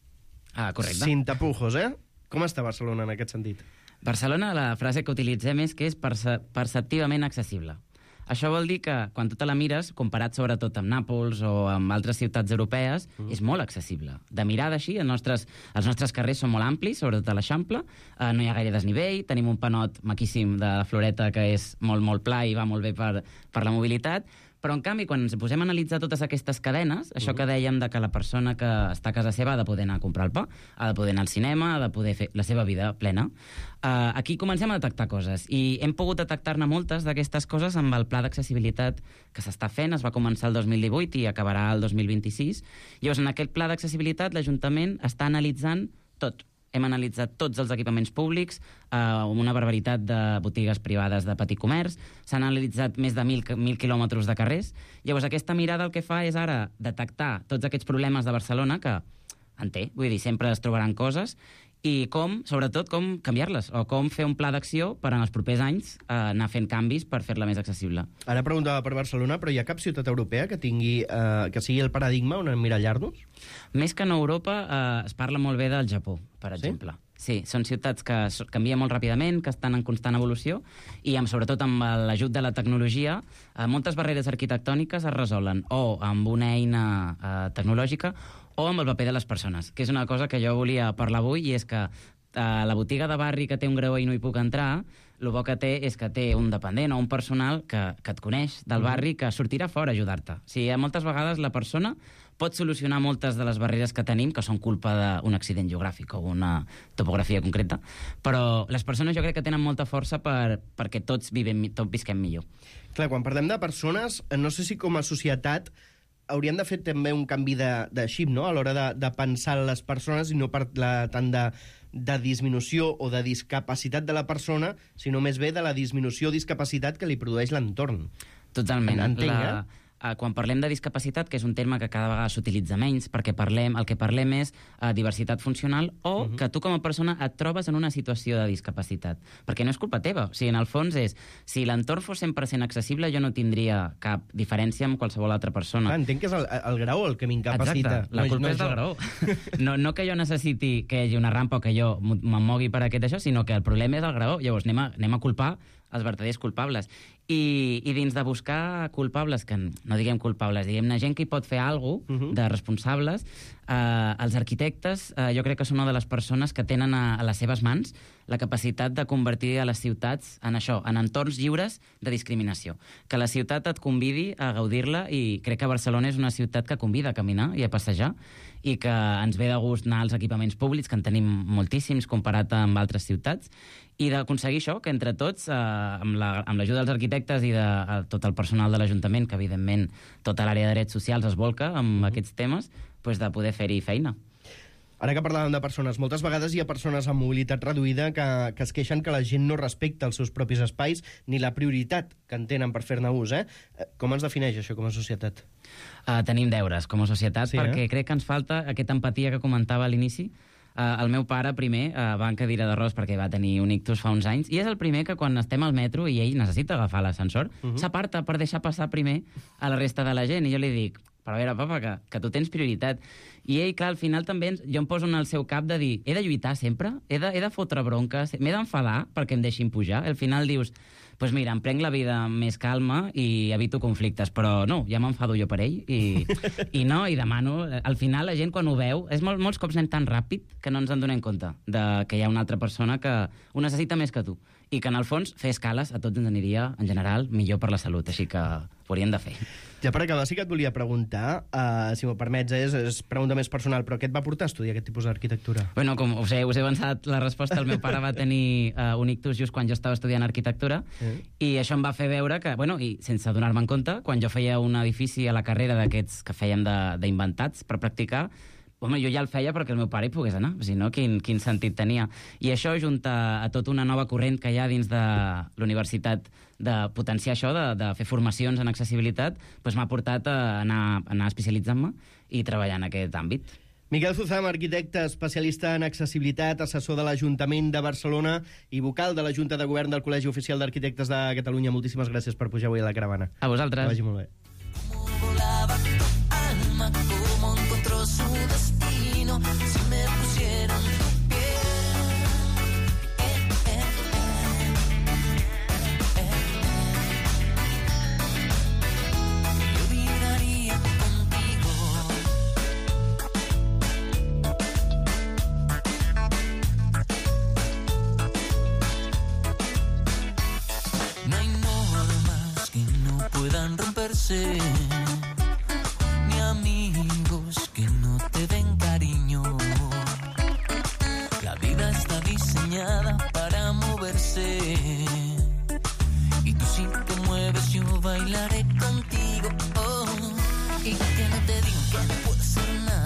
Ah, correcte. Sin tapujos, eh? Com està Barcelona en aquest sentit? Barcelona, la frase que utilitzem és que és perce perceptivament accessible. Això vol dir que, quan tu te la mires, comparat sobretot amb Nàpols o amb altres ciutats europees, mm. és molt accessible. De mirada així, els nostres, els nostres carrers són molt amplis, sobretot a l'Eixample, eh, no hi ha gaire desnivell, tenim un panot maquíssim de la Floreta que és molt, molt pla i va molt bé per, per la mobilitat, però, en canvi, quan ens posem a analitzar totes aquestes cadenes, això que dèiem de que la persona que està a casa seva ha de poder anar a comprar el pa, ha de poder anar al cinema, ha de poder fer la seva vida plena, uh, aquí comencem a detectar coses. I hem pogut detectar-ne moltes d'aquestes coses amb el pla d'accessibilitat que s'està fent, es va començar el dos mil divuit i acabarà el dos mil vint-i-sis. Llavors, en aquest pla d'accessibilitat, l'Ajuntament està analitzant tot. Hem analitzat tots els equipaments públics, eh, una barbaritat de botigues privades de petit comerç, s'han analitzat més de mil, mil quilòmetres de carrers. Llavors, aquesta mirada el que fa és ara detectar tots aquests problemes de Barcelona, que en té, vull dir, sempre es trobaran coses, i com, sobretot, com canviar-les, o com fer un pla d'acció per en els propers anys eh, anar fent canvis per fer-la més accessible. Ara preguntava per Barcelona, però hi ha cap ciutat europea que tingui eh, que sigui el paradigma on emmirallar-nos? Més que en Europa, eh, es parla molt bé del Japó, per exemple. Sí? Sí, són ciutats que canvien molt ràpidament, que estan en constant evolució, i amb, sobretot amb l'ajut de la tecnologia, eh, moltes barreres arquitectòniques es resolen o amb una eina eh, tecnològica o amb el paper de les persones, que és una cosa que jo volia parlar avui, i és que a la botiga de barri que té un graó i no hi puc entrar, el bo que té és que té un dependent o un personal que, que et coneix del barri, que sortirà fora a ajudar-te. O sigui, moltes vegades la persona pot solucionar moltes de les barreres que tenim, que són culpa d'un accident geogràfic o una topografia concreta, però les persones jo crec que tenen molta força per, perquè tots, vivem, tots visquem millor. Clar, quan parlem de persones, no sé si com a societat haurien de fer també un canvi de, de xip, no?, a l'hora de, de pensar en les persones i no parlar tant de, de disminució o de discapacitat de la persona, sinó més bé de la disminució o discapacitat que li produeix l'entorn. Totalment. Entenc, la... eh? Uh, quan parlem de discapacitat, que és un terme que cada vegada s'utilitza menys, perquè parlem, el que parlem és uh, diversitat funcional, o uh -huh. que tu com a persona et trobes en una situació de discapacitat. Perquè no és culpa teva. O sigui, en el fons és, si l'entorn fos cent per cent accessible, jo no tindria cap diferència amb qualsevol altra persona. Clar, entenc que és el, el graó el que m'incapacita. Exacte, la no, culpa no és del graó. No, no que jo necessiti que hi hagi una rampa o que jo me'n mogui per aquest això, sinó que el problema és el graó. Llavors anem a, anem a culpar els verdaders culpables. I, i dins de buscar culpables, que no diguem culpables, diguem-ne gent que hi pot fer alguna cosa uh -huh. de responsables, Uh, els arquitectes, uh, jo crec que són una de les persones que tenen a, a les seves mans la capacitat de convertir a les ciutats en això, en entorns lliures de discriminació. Que la ciutat et convidi a gaudir-la, i crec que Barcelona és una ciutat que convida a caminar i a passejar, i que ens ve de gust anar als equipaments públics, que en tenim moltíssims comparat amb altres ciutats, i d'aconseguir això, que entre tots, eh, amb la, amb l'ajuda dels arquitectes i de a, tot el personal de l'Ajuntament, que evidentment tota l'àrea de drets socials es volca amb mm. aquests temes, pues de poder fer-hi feina. Ara que parlàvem de persones, moltes vegades hi ha persones amb mobilitat reduïda que, que es queixen que la gent no respecta els seus propis espais ni la prioritat que en tenen per fer-ne ús. Eh? Com ens defineix això com a societat? Uh, tenim deures com a societat, sí, perquè eh? crec que ens falta aquesta empatia que comentava a l'inici. Uh, el meu pare, primer, uh, va en cadira d'arròs perquè va tenir un ictus fa uns anys, i és el primer que quan estem al metro i ell necessita agafar l'ascensor, uh -huh. s'aparta per deixar passar primer a la resta de la gent, i jo li dic, però a veure, papa, que, que tu tens prioritat. I ell, clar, al final també ens, jo em poso en el seu cap de dir, he de lluitar sempre? He de, he de fotre bronques? M'he d'enfadar perquè em deixin pujar? Al final dius, doncs pues mira, em prenc la vida amb més calma i evito conflictes, però no, ja m'enfado jo per ell, i, i no, i demano... Al final la gent quan ho veu, és molt, molts cops anem tan ràpid que no ens en donem compte de que hi ha una altra persona que ho necessita més que tu, i que en el fons fer escales a tots ens aniria, en general, millor per la salut, així que ho hauríem de fer. Ja per acabar, sí que et volia preguntar, uh, si m'ho permets, és, és pregunta més personal, però què et va portar a estudiar aquest tipus d'arquitectura? Bueno, com us he, us he avançat la resposta, el meu pare va tenir uh, un ictus just quan jo estava estudiant arquitectura, eh? I això em va fer veure que, bueno, i sense donar-me en compte, quan jo feia un edifici a la carrera d'aquests que fèiem d'inventats per practicar, home, jo ja el feia perquè el meu pare hi pogués anar, si no, quin, quin sentit tenia. I això, junt a, a tota una nova corrent que hi ha dins de la universitat de potenciar això, de, de fer formacions en accessibilitat, doncs m'ha portat a anar, a anar especialitzant-me i treballar en aquest àmbit. Miquel Zuzam, arquitecte, especialista en accessibilitat, assessor de l'Ajuntament de Barcelona i vocal de la Junta de Govern del Col·legi Oficial d'Arquitectes de Catalunya. Moltíssimes gràcies per pujar avui a la caravana. A vosaltres. Que vagi molt bé. Cómo encontró su destino, si me pusieron tu piel. Eh, eh, eh, eh. Yo vibraría contigo. No hay normas que no puedan romperse, amigos que no te den cariño. La vida está diseñada para moverse, y tú si te mueves yo bailaré contigo. Oh, y que no te digo que no puedo hacer nada.